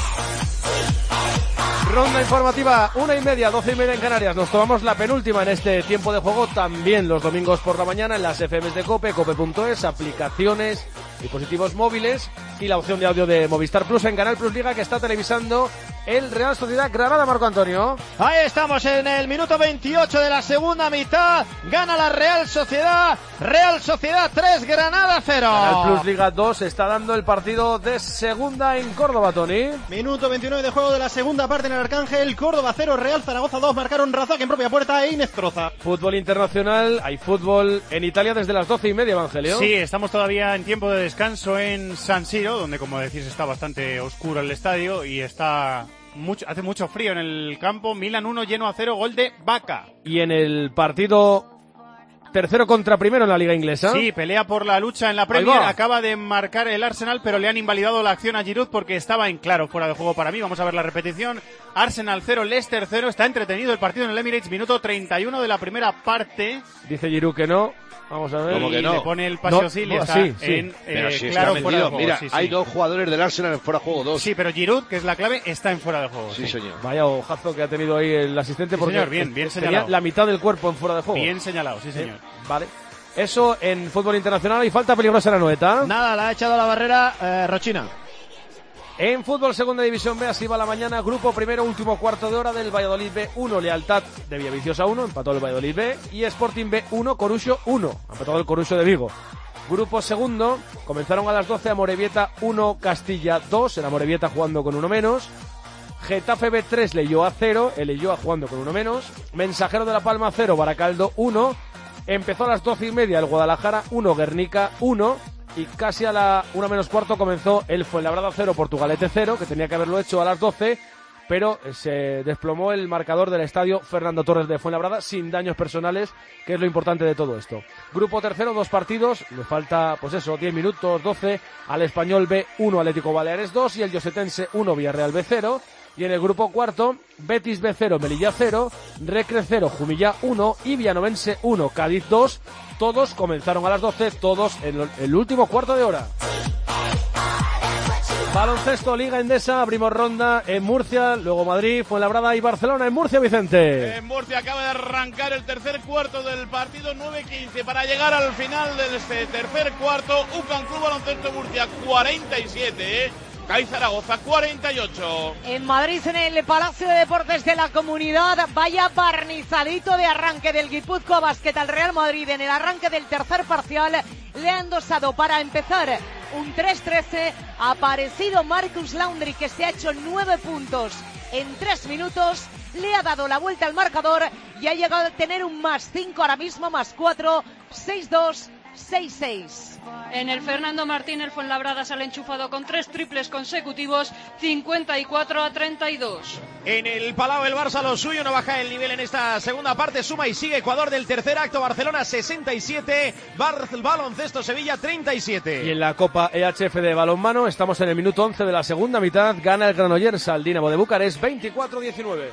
Ronda informativa, 1:30, 12:30 en Canarias. Nos tomamos la penúltima en este tiempo de juego, también los domingos por la mañana en las FMs de COPE, cope.es, aplicaciones, dispositivos móviles y la opción de audio de Movistar Plus en Canal Plus Liga, que está televisando el Real Sociedad Granada. Marco Antonio. Ahí estamos en el minuto 28 de la segunda mitad. Gana la Real Sociedad. Real Sociedad 3, Granada 0. Canal Plus Liga 2 está dando el partido de segunda en Córdoba, Tony. Minuto 29 de juego de la segunda parte en el Arcángel. Córdoba 0, Real Zaragoza 2. Marcaron Razak en propia puerta e Inestroza. Fútbol internacional, hay fútbol en Italia desde las 12:30, Evangelio. Sí, estamos todavía en tiempo de descanso en San Siro, donde, como decís, está bastante oscuro el estadio y hace mucho frío en el campo. Milan 1, Genoa 0, gol de Vaca. Y en el partido tercero contra primero en la Liga Inglesa. Sí, pelea por la lucha en la Premier. Acaba de marcar el Arsenal, pero le han invalidado la acción a Giroud porque estaba en claro fuera de juego para mí. Vamos a ver la repetición. Arsenal 0, Leicester 0. Está entretenido el partido en el Emirates. Minuto 31 de la primera parte. Dice Giroud que no. Vamos a ver. ¿Cómo que no? Le pone el paseosil y está en pero si claro está fuera de juego. Mira, Sí. hay dos jugadores del Arsenal en fuera de juego, dos. Sí, pero Giroud, que es la clave, está en fuera de juego. Sí, señor. Vaya ojazo que ha tenido ahí el asistente, porque señor, bien tenía señalado. la mitad del cuerpo en fuera de juego. Bien señalado, sí, señor. Vale. Eso en fútbol internacional. Y falta peligrosa en la Anoeta. Nada, la ha echado a la barrera Rochina. En fútbol segunda división B, así va la mañana. Grupo primero, último cuarto de hora del Valladolid B 1, Lealtad de Villaviciosa 1, empató el Valladolid B. Y Sporting B 1, Coruso 1, empató el Coruso de Vigo. Grupo segundo, comenzaron a las 12 Amorebieta 1, Castilla 2, el Amorebieta jugando con uno menos. Getafe B 3, Leioa 0, el Leioa jugando con uno menos. Mensajero de la Palma 0, Baracaldo 1. Empezó a las 12:30 el Guadalajara 1, Guernica 1. Y casi a la 1 menos cuarto comenzó el Fuenlabrada 0, Portugalete 0, que tenía que haberlo hecho a las 12, pero se desplomó el marcador del estadio Fernando Torres de Fuenlabrada sin daños personales, que es lo importante de todo esto. Grupo tercero, 2 partidos, le falta, 10 minutos, 12, al Español B 1, Atlético Baleares 2 y el Llosetense 1, Villarreal B 0. Y en el grupo cuarto, Betis B 0, Melilla 0, Recre 0, Jumilla 1 y Villanovense 1, Cádiz 2. Todos comenzaron a las 12, todos en el último cuarto de hora. Baloncesto, Liga Endesa, abrimos ronda en Murcia, luego Madrid, Fuenlabrada y Barcelona. En Murcia, Vicente. En Murcia acaba de arrancar el tercer cuarto del partido, 9:15 para llegar al final de este tercer cuarto. UCAM Club Baloncesto Murcia 47, CAI Zaragoza 48. En Madrid, en el Palacio de Deportes de la Comunidad, vaya barnizadito de arranque del Guipúzcoa Basket al Real Madrid. En el arranque del tercer parcial le han dosado para empezar un 3-13. Ha aparecido Marcus Laundry, que se ha hecho 9 puntos en 3 minutos. Le ha dado la vuelta al marcador y ha llegado a tener un +5 ahora mismo, +4, 6-2. 6-6. En el Fernando Martín, el Fuenlabrada sale enchufado con 3 triples consecutivos, 54-32. En el Palau el Barça lo suyo, no baja el nivel en esta segunda parte, suma y sigue Ecuador del tercer acto, Barcelona 67, Baloncesto Sevilla 37. Y en la Copa EHF de balonmano estamos en el minuto 11 de la segunda mitad, gana el Granollers al Dinamo de Bucarest 24-19.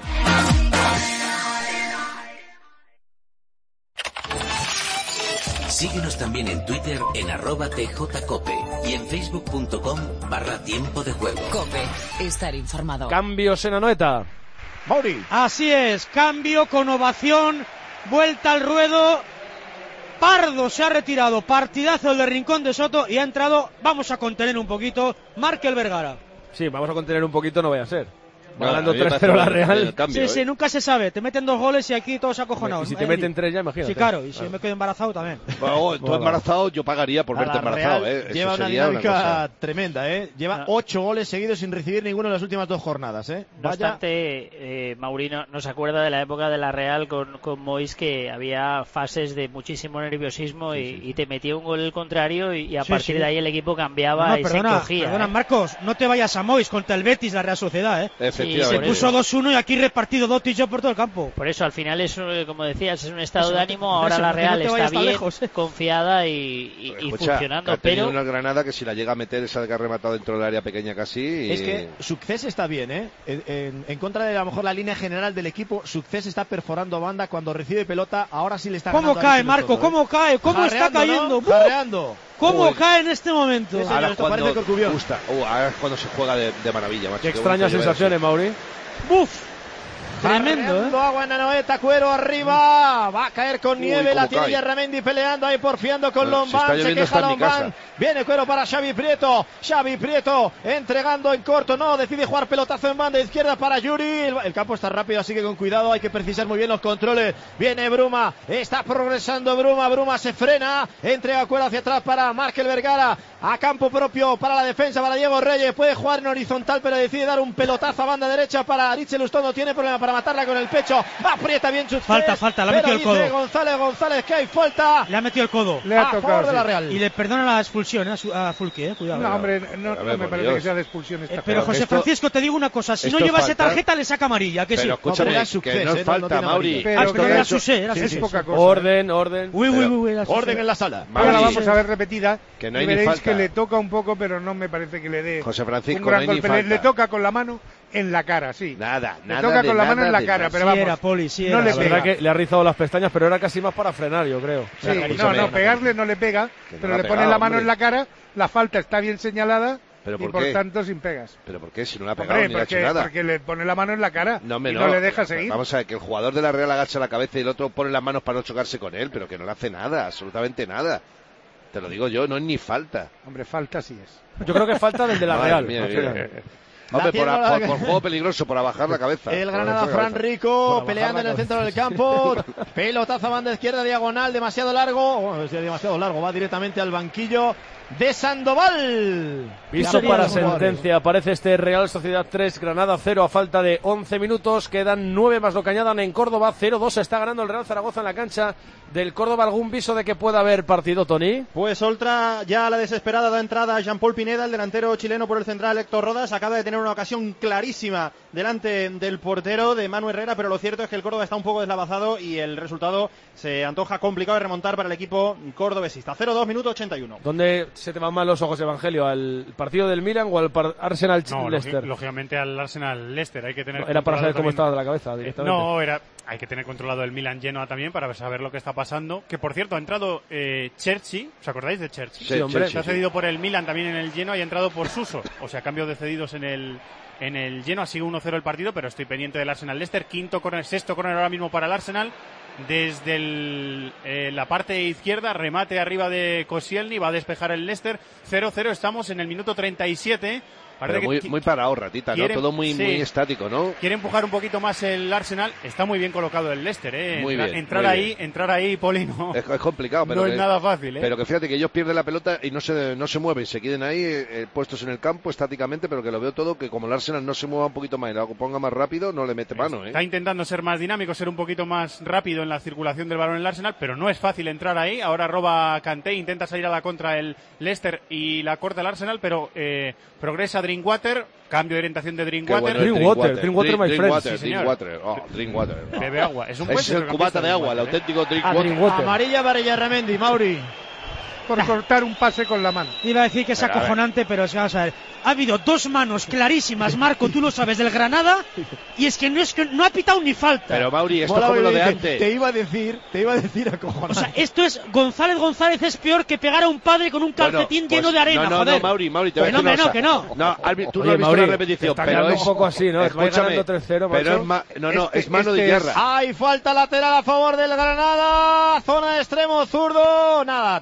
Síguenos también en Twitter en @tjcope y en facebook.com/tiempo de juego. Cope, estar informado. Cambios en Anoeta. Mauri. Así es, cambio con ovación, vuelta al ruedo. Pardo se ha retirado, partidazo el de Rincón de Soto y ha entrado, vamos a contener un poquito, Markel Vergara. Sí, vamos a contener un poquito, no vaya a ser. Ganando 3-0 la Real. Sí, nunca se sabe. Te meten 2 goles y aquí todos acojonados. Y si te meten 3 ya, imagínate. Sí, claro. Y si yo me quedo embarazado también. Bueno, tú embarazado, yo pagaría por verte embarazado. Lleva una dinámica tremenda, Lleva 8 goles seguidos sin recibir ninguno en las últimas 2 jornadas, No obstante, Maurino no se acuerda de la época de la Real con Mois, que había fases de muchísimo nerviosismo y te metía un gol el contrario y a partir de ahí el equipo cambiaba y se cogía. Perdona, Marcos, no te vayas a Mois contra el Betis, la Real Sociedad, Efectivamente. Se puso 2-1 y aquí repartido 2 tichos por todo el campo. Por eso, al final, es, como decías, es un estado de ánimo. Ahora la Real está bien, confiada y funcionando. Pero una Granada que si la llega a meter, esa que ha rematado dentro del área pequeña casi. Es que Succés está bien, en contra de a lo mejor la línea general del equipo, Succés está perforando banda cuando recibe pelota. Ahora sí le está ganando. ¿Cómo cae, Marco? ¿Cómo cae? ¿Cómo está cayendo? Jarreando. ¿Cómo cae en este momento? Ahora es cuando se juega de maravilla, macho. Qué extrañas sensaciones, Mauri. ¡Buf! Tremendo, agua en Anoeta, Cuero arriba, va a caer con nieve, la tiene Yarramendi peleando ahí, porfiando con Lombán, se queja Lombán, viene Cuero para Xavi Prieto entregando en corto, no, decide jugar pelotazo en banda izquierda para Yuri, el campo está rápido, así que con cuidado, hay que precisar muy bien los controles, viene Bruma, está progresando Bruma se frena, entrega Cuero hacia atrás para Markel Vergara, a campo propio para la defensa, para Diego Reyes, puede jugar en horizontal, pero decide dar un pelotazo a banda derecha para Aritz Lustón, no tiene problema para matarla con el pecho, aprieta bien Chutz. Falta, le ha metido el codo. González que hay falta. Le ha metido el codo. Le ha tocado, favor de la Real. Y le perdona la expulsión a Fulke, cuidado. No, hombre, no me parece que sea de expulsión esta. Pero José Francisco, te digo una cosa, si no llevase tarjeta le saca amarilla, que pero sí. Escúchame, que no es falta, Mauri. Pero era Susé, es poca cosa. Orden. Orden en la sala. Ahora la vamos a ver repetida que no hay y veréis falta. que le toca un poco, pero no me parece que le dé José Francisco, un gran no hay golpe. Le toca con la mano en la cara, sí. Nada. Le toca con la mano en la cara, pero vamos. No le pega. Que le ha rizado las pestañas, pero era casi más para frenar, yo creo. Sí, no, pegarle no le pega, pero le pone la mano en la cara, la falta está bien señalada. ¿Pero y por tanto sin pegas. ¿Pero por qué? Si no le ha pegado ni le ha hecho nada. Porque le pone la mano en la cara no le deja seguir. Vamos a ver, que el jugador de la Real agacha la cabeza y el otro pone las manos para no chocarse con él, pero que no le hace nada, absolutamente nada. Te lo digo yo, no es ni falta. Hombre, falta sí es. Yo creo que falta desde la Real. Hombre, por juego peligroso, para bajar la cabeza. El Granada, Fran Rico, peleando en el centro del campo. Pelotazo a banda izquierda, diagonal, demasiado largo. Va directamente al banquillo de Sandoval. Piso para sentencia. Aparece este Real Sociedad 3, Granada 0 a falta de 11 minutos. Quedan 9 más lo que añadan en Córdoba. 0-2 está ganando el Real Zaragoza en la cancha del Córdoba. ¿Algún viso de que pueda haber partido, Tony? Pues Oltra ya a la desesperada da entrada a Jean-Paul Pineda, el delantero chileno por el central Héctor Rodas. Acaba de tener una ocasión clarísima delante del portero de Manu Herrera, pero lo cierto es que el Córdoba está un poco deslavazado y el resultado se antoja complicado de remontar para el equipo cordobesista. 0-2, minuto 81. ¿Dónde se te van mal los ojos, Evangelio? ¿Al partido del Milan o al Arsenal-Leicester? No, lógicamente al Arsenal-Leicester. Hay que tener era para saber cómo estaba de la cabeza directamente. Hay que tener controlado el Milan-Genoa también para saber lo que está pasando. Que, por cierto, ha entrado Cherchi. ¿Os acordáis de Cherchi? Sí, hombre. Se ha cedido por el Milan también en el Genoa y ha entrado por Suso. O sea, cambio de cedidos en el Genoa. Sigue 1-0 el partido, pero estoy pendiente del Arsenal-Leicester. Sexto córner ahora mismo para el Arsenal. Desde la parte izquierda, remate arriba de Koscielny, va a despejar el Leicester. 0-0, estamos en el minuto 37. Pero muy parado, ratita, ¿no? Todo muy estático, ¿no? Quiere empujar un poquito más el Arsenal. Está muy bien colocado el Leicester, Muy bien, entrar ahí, Poli, no. Es complicado, pero no es nada fácil, Pero que fíjate que ellos pierden la pelota y no se mueven, se queden ahí puestos en el campo estáticamente, pero que lo veo todo que como el Arsenal no se mueva un poquito más y lo ponga más rápido, no le mete mano, Está intentando ser más dinámico, ser un poquito más rápido en la circulación del balón en el Arsenal, pero no es fácil entrar ahí. Ahora roba Kanté, intenta salir a la contra el Leicester y la corta el Arsenal, pero progresa Drinkwater. Cambio de orientación de Drinkwater. Drinkwater, my friend. Sí, Drinkwater. Bebe agua. Es el cubata de agua, el auténtico Drinkwater. Amarilla para Yarramendi, Mauri. Por cortar un pase con la mano. Iba a decir que es acojonante, pero vamos a ver. Ha habido dos manos clarísimas, Marco, tú lo sabes, del Granada, y es que no ha pitado ni falta. Pero Mauri, esto es como lo de antes. Te iba a decir acojonante. O sea, esto es González es peor que pegar a un padre con un calcetín lleno de arena, joder. No, Mauri, te voy a decir una cosa. No, tú no has visto la repetición, pero es un poco así, ¿no? Escúchame, pero es mano de guerra. Hay falta lateral a favor del Granada, zona de extremo zurdo. Nada, toca en fútbol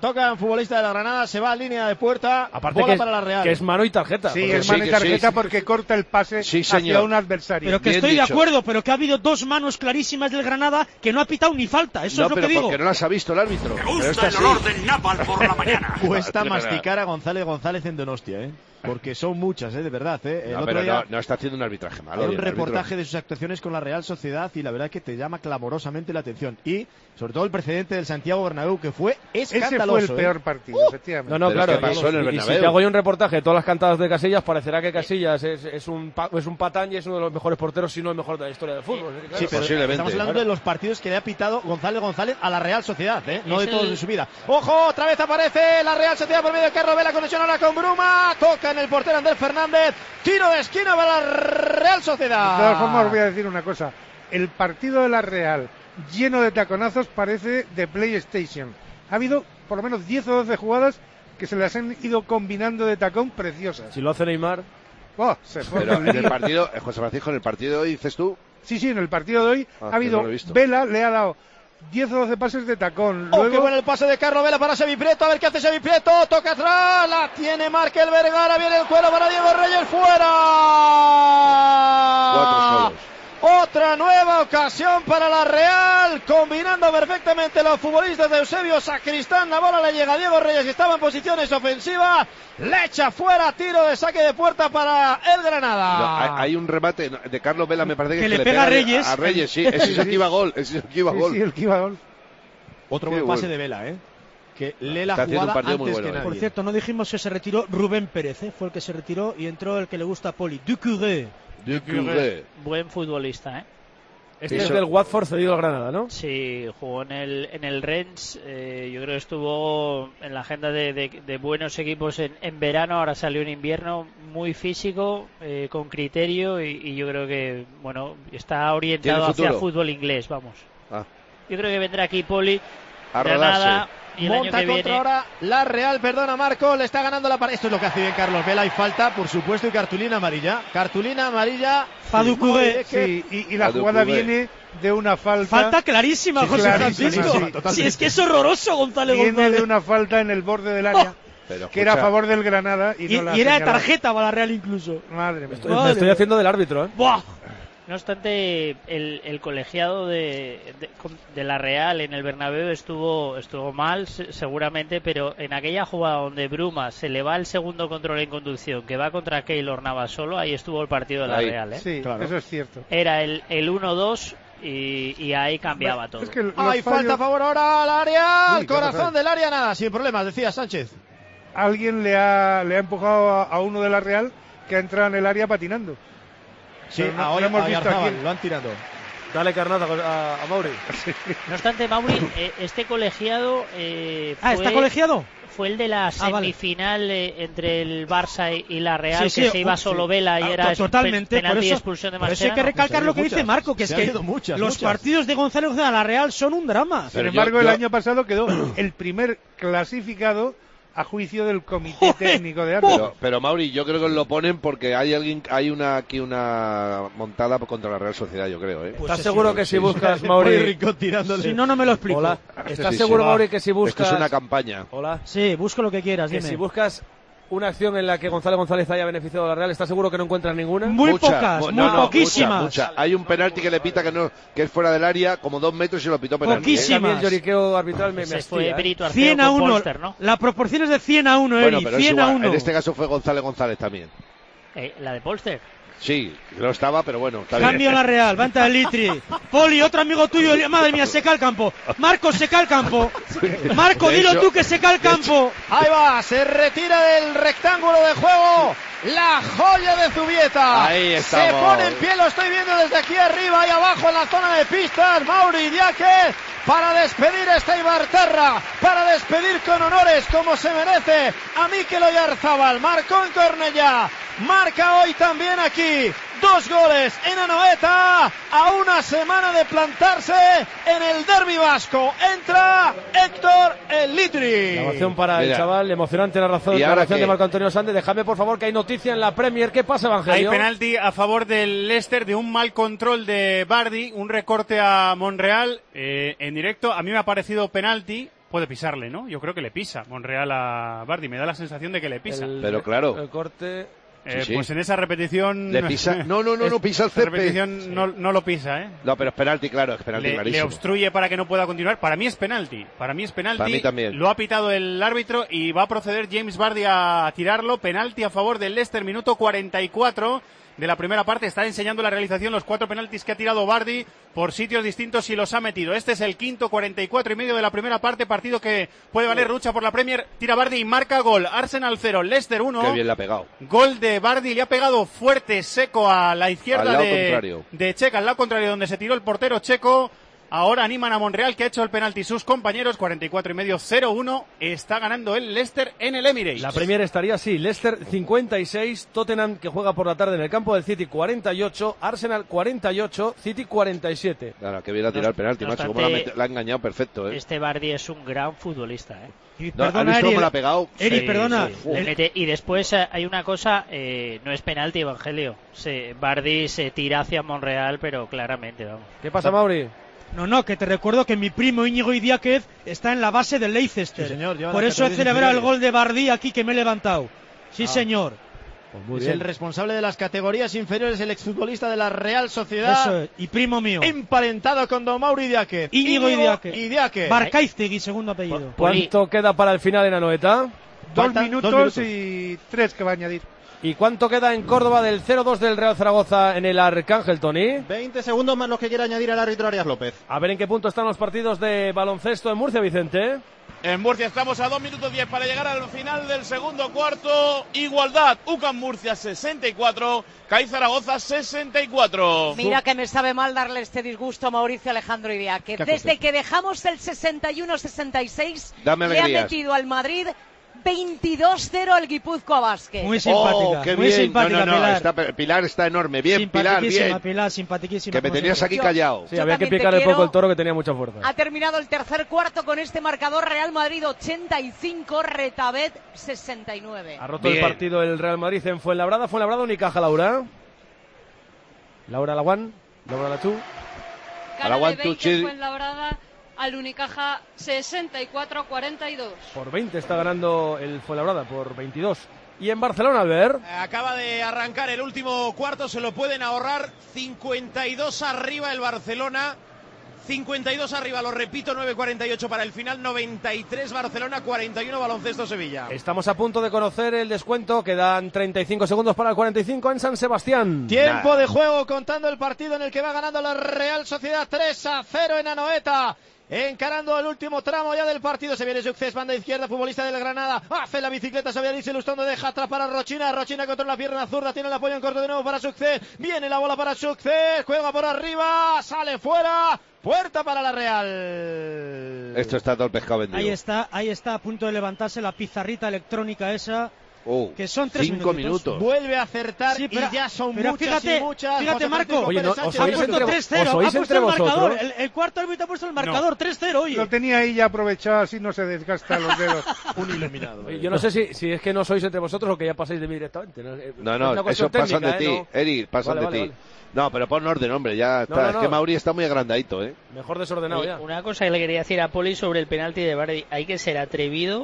futbolista de la Granada, se va a línea de puerta, aparte bola que para la Real. Que es mano y tarjeta. Sí, es mano y tarjeta porque corta el pase hacia un adversario. Pero que Bien estoy dicho. de acuerdo, pero que ha habido 2 manos clarísimas del Granada que no ha pitado ni falta. Eso es lo que digo. Porque no las ha visto el árbitro. Me Pero gusta esta el sí. olor del napal por la mañana. Cuesta Es verdad. masticar a González en Donostia, porque son muchas, de verdad. El No, otro pero día no está haciendo un arbitraje malo. hay un el árbitro. reportaje de sus actuaciones con la Real Sociedad y la verdad es que te llama clamorosamente la atención. Y sobre todo el precedente del Santiago Bernabéu, que fue escandaloso. Ese fue el peor partido, efectivamente. No, Pero claro. ¿qué pasó en el Y si Bernabéu? te hago yo un reportaje de todas las cantadas de Casillas, parecerá que Casillas es un patán y es uno de los mejores porteros, si no el mejor de la historia del fútbol. Claro. Sí, pero Posiblemente. estamos hablando de los partidos que le ha pitado González a la Real Sociedad, no de Es todos el- de su vida. ¡Ojo! Otra vez aparece la Real Sociedad por medio de Carlos Vela, conexión ahora con Bruma, toca en el portero Andrés Fernández, tiro de esquina para la Real Sociedad. De todas formas, os voy a decir una cosa. El partido de la Real, lleno de taconazos, parece de PlayStation. Ha habido por lo menos 10 o 12 jugadas que se las han ido combinando de tacón preciosas. Si lo hace Neymar. Oh, se fue Pero el en el lío. partido, José Francisco, en el partido de hoy, dices tú. Sí, en el partido de hoy Ah, ha que habido no lo he visto. Vela, le ha dado 10 o 12 pases de tacón. ¡Oh, Luego, qué bueno el pase de Carlos Vela para Xavi Prieto! A ver qué hace Xavi Prieto. Toca atrás. La tiene Markel Vergara. Viene el cuero para Diego Reyes. ¡Fuera! 4 solos. Otra nueva ocasión para la Real. Combinando perfectamente los futbolistas de Eusebio Sacristán. La bola le llega a Diego Reyes, que estaba en posiciones ofensivas. Le echa fuera. Tiro de saque de puerta para el Granada. No, hay un remate de Carlos Vela, me parece que, Que es le le pega a pega Reyes. A Reyes, sí. Ese es el que iba a gol. Ese es el que iba a gol. sí, el que iba a gol. Otro Qué buen pase bueno. de Vela, que lee la Está haciendo un jugada partido muy antes bueno, que nadie. Por cierto, no dijimos que se retiró Rubén Pérez, fue el que se retiró y entró el que le gusta a Poli, Ducouré. Buen futbolista, Este es del Watford cedido al Granada, ¿no? Sí, jugó en el Rennes, yo creo que estuvo en la agenda de buenos equipos en verano, ahora salió en invierno, muy físico, con criterio y yo creo que, bueno, está orientado ¿Tiene hacia futuro? fútbol inglés, vamos. Ah. Yo creo que vendrá aquí Poli, A Granada, y el año Monta que contra viene... ahora la Real, perdona Marco, le está ganando la pared. Esto es lo que hace bien Carlos Vela y falta, por supuesto, y cartulina amarilla. Cartulina amarilla. Faducouré. Sí, y la jugada viene de una falta. Falta clarísima, Sí, José clarísima, Francisco. sí. Si es que es horroroso González Viene González. de una falta en el borde del área, Pero que era a escucha, favor del Granada y, no la ha Y era de señalado. tarjeta para la Real incluso. Madre mía. Me estoy haciendo del árbitro, ¡Buah! No obstante, el colegiado de la Real en el Bernabéu estuvo mal, seguramente, pero en aquella jugada donde Bruma se le va el segundo control en conducción, que va contra Keylor Navas solo, ahí estuvo el partido de la Ahí. Real. Sí, Claro. eso es cierto. Era el 1-2 y ahí cambiaba todo. Es que los Hay fallos- falta a favor ahora al área, Uy, al ¿qué ha corazón pasado? del área, nada, sin problemas, decía Sánchez. Alguien le ha empujado a uno de la Real que ha entrado en el área patinando. Sí, Pero no- ahora no hemos visto a Oyarzábal, quién. lo han tirado. Dale carnaza a Mauri. No obstante, Mauri, este colegiado ¿está colegiado? fue el de la vale. semifinal entre el Barça y la Real, Sí, que sí, se iba solo Vela y era totalmente, penalti por y eso, expulsión de por eso hay que Mascherano. recalcar lo que dice Marco, que es que los partidos de González a la Real son un drama. Sin embargo, el año pasado quedó el primer clasificado a juicio del comité técnico de árbitros. Pero Mauri, yo creo que lo ponen porque hay aquí una montada contra la Real Sociedad, yo creo. ¿Estás seguro que si buscas, Mauri? Si no, no me lo explico. Hola. ¿Estás seguro, Mauri, que si buscas... Esto es una campaña. Hola. Sí, busco lo que quieras, Que dime. si buscas una acción en la que González haya beneficiado a la Real, ¿estás seguro que no encuentras ninguna? Muy pocas, muy poquísimas. Mucha. Hay un penalti que le pita que es fuera del área, como 2 metros y lo pitó penalti. Poquísimas. A mí el lloriqueo arbitral me fue hastía, Perito 100 a 1. La proporción es de 100 a 1, Bueno, Eri. pero es 100 a igual. 1. En este caso fue González también. La de Polster. Sí, no estaba, pero bueno. Está Cambio bien. en la Real, va a entrar el Litri. Poli, otro amigo tuyo, madre mía, seca el campo. Marco, seca el campo. Marco, De dilo hecho- tú que seca el campo. Ahí va, se retira del rectángulo de juego la joya de Zubieta. Ahí Se estamos. pone en pie, lo estoy viendo desde aquí arriba y abajo en la zona de pistas. Mauri Diáquez para despedir esta Ibarterra, para despedir con honores como se merece a Mikel Oyarzábal. Marcó en Cornellá, marca hoy también aquí. 2 goles en Anoeta a una semana de plantarse en el derbi vasco. Entra Héctor El Litri. La ovación para el Mira. chaval, emocionante la razón ¿Y ahora qué? de Marco Antonio Sánchez. Déjame, por favor, que hay noticia en la Premier. ¿Qué pasa, Hay Evangelio? penalti a favor del Leicester de un mal control de Bardi, un recorte a Monreal en directo. A mí me ha parecido penalti. puede pisarle, ¿no? Yo creo que le pisa Monreal a Vardy, me da la sensación de que le pisa. Pero claro. El corte... Sí. Pues en esa repetición... Le pisa... No, pisa el césped. repetición no lo pisa, ¿eh? No, pero es penalti, claro, es penalti clarísimo. Le obstruye para que no pueda continuar. Para mí es penalti. Para mí también. Lo ha pitado el árbitro y va a proceder James Vardy a tirarlo. Penalti a favor del Leicester, minuto 44 de la primera parte. Está enseñando la realización los 4 penaltis que ha tirado Vardy por sitios distintos y los ha metido. Este es el quinto, 44 y medio de la primera parte, partido que puede valer lucha por la Premier. Tira Vardy y marca gol. Arsenal 0, Leicester 1. Qué bien le ha pegado. Gol de Vardy, le ha pegado fuerte, seco a la izquierda de Checa, al lado contrario donde se tiró el portero checo. Ahora animan a Monreal, que ha hecho el penalti sus compañeros. 44 y medio, 0-1. Está ganando el Leicester en el Emirates. La Premier estaría así. Leicester 56, Tottenham, que juega por la tarde en el campo del City, 48, Arsenal 48, City 47. Claro, que bien a tirar el penalti, macho. Como la ha engañado perfecto, ¿eh? Este Vardy es un gran futbolista, ¿eh? Y ¿has visto cómo le ha pegado? Eri, perdona. Y después hay una cosa, no es penalti, Evangelio. Vardy se tira hacia Monreal, pero claramente, vamos. ¿Qué pasa, Mauri? No, que te recuerdo que mi primo Íñigo Idiáquez está en la base del Leicester. Sí, señor, por eso he celebrado el gol de Vardy aquí, que me he levantado. Sí, señor. Pues es el responsable de las categorías inferiores, el exfutbolista de la Real Sociedad. Eso es, y primo mío. Emparentado con don Mauri Idiáquez. Íñigo Idiáquez. Barcaiztegui, segundo apellido. ¿Cuánto queda para el final en Anoeta? 2 minutos y 3 que va a añadir. ¿Y cuánto queda en Córdoba del 0-2 del Real Zaragoza en el Arcángel, Tony? 20 segundos más los que quiera añadir el árbitro Arias López. A ver en qué punto están los partidos de baloncesto en Murcia, Vicente. En Murcia estamos a 2 minutos 10 para llegar al final del segundo cuarto. Igualdad, UCAM Murcia 64, CAI Zaragoza 64. Mira que me sabe mal darle este disgusto a Mauricio Alejandro Idiáquez. Desde que dejamos el 61-66, le ha metido al Madrid 22-0 al Guipúzcoa Basket. Muy simpática, qué muy bien. simpática, Pilar. Pilar está enorme. Bien, Pilar, bien. Pilar, simpaticísima. Que me tenías aquí callado. Sí, había que picarle un poco el toro, que tenía mucha fuerza. Ha terminado el tercer cuarto con este marcador: Real Madrid 85, Retabet 69. Ha roto el partido el Real Madrid en Fuenlabrada. Fuenlabrada, Unicaja, Laura. Laura Laguán, Laura Lachú. Gana de 20 Fuenlabrada al Unicaja 64-42. Por 20 está ganando el Fuenlabrada, por 22. Y en Barcelona, Albert. Acaba de arrancar el último cuarto, se lo pueden ahorrar. 52 arriba el Barcelona. 52 arriba, lo repito, 9.48 para el final, 93 Barcelona, 41 Baloncesto Sevilla. Estamos a punto de conocer el descuento, quedan 35 segundos para el 45 en San Sebastián. Tiempo de juego, contando el partido en el que va ganando la Real Sociedad 3-0 en Anoeta. Encarando el último tramo ya del partido, se viene Succés, banda izquierda, futbolista del Granada, hace la bicicleta, Sabianis ilustrando, deja atrapar a Rochina contra la pierna zurda, tiene el apoyo en corto de nuevo para Succés, viene la bola para Succés, juega por arriba, sale fuera, puerta para la Real. Esto está todo el pescado vendido. Ahí está a punto de levantarse la pizarrita electrónica esa. Que son 3 minutos. Vuelve a acertar, sí, pero, y ya son muchas y muchas. Fíjate, Marco. Oye, no, os oís entre 3-0. Ha puesto el marcador. El cuarto árbitro ha puesto el marcador 3-0. Oye. Lo tenía ahí ya aprovechado, así no se desgasta los dedos. Un iluminado. Yo no sé si es que no sois entre vosotros o que ya pasáis de mí directamente. No, eso pasan de ti. No. Eric, pasan de ti. Vale. No, pero pon orden, hombre, ya está. Es que Mauri está muy agrandadito, ¿eh? Mejor desordenado ya. Una cosa que le quería decir a Poli sobre el penalti de Vardy. Hay que ser atrevido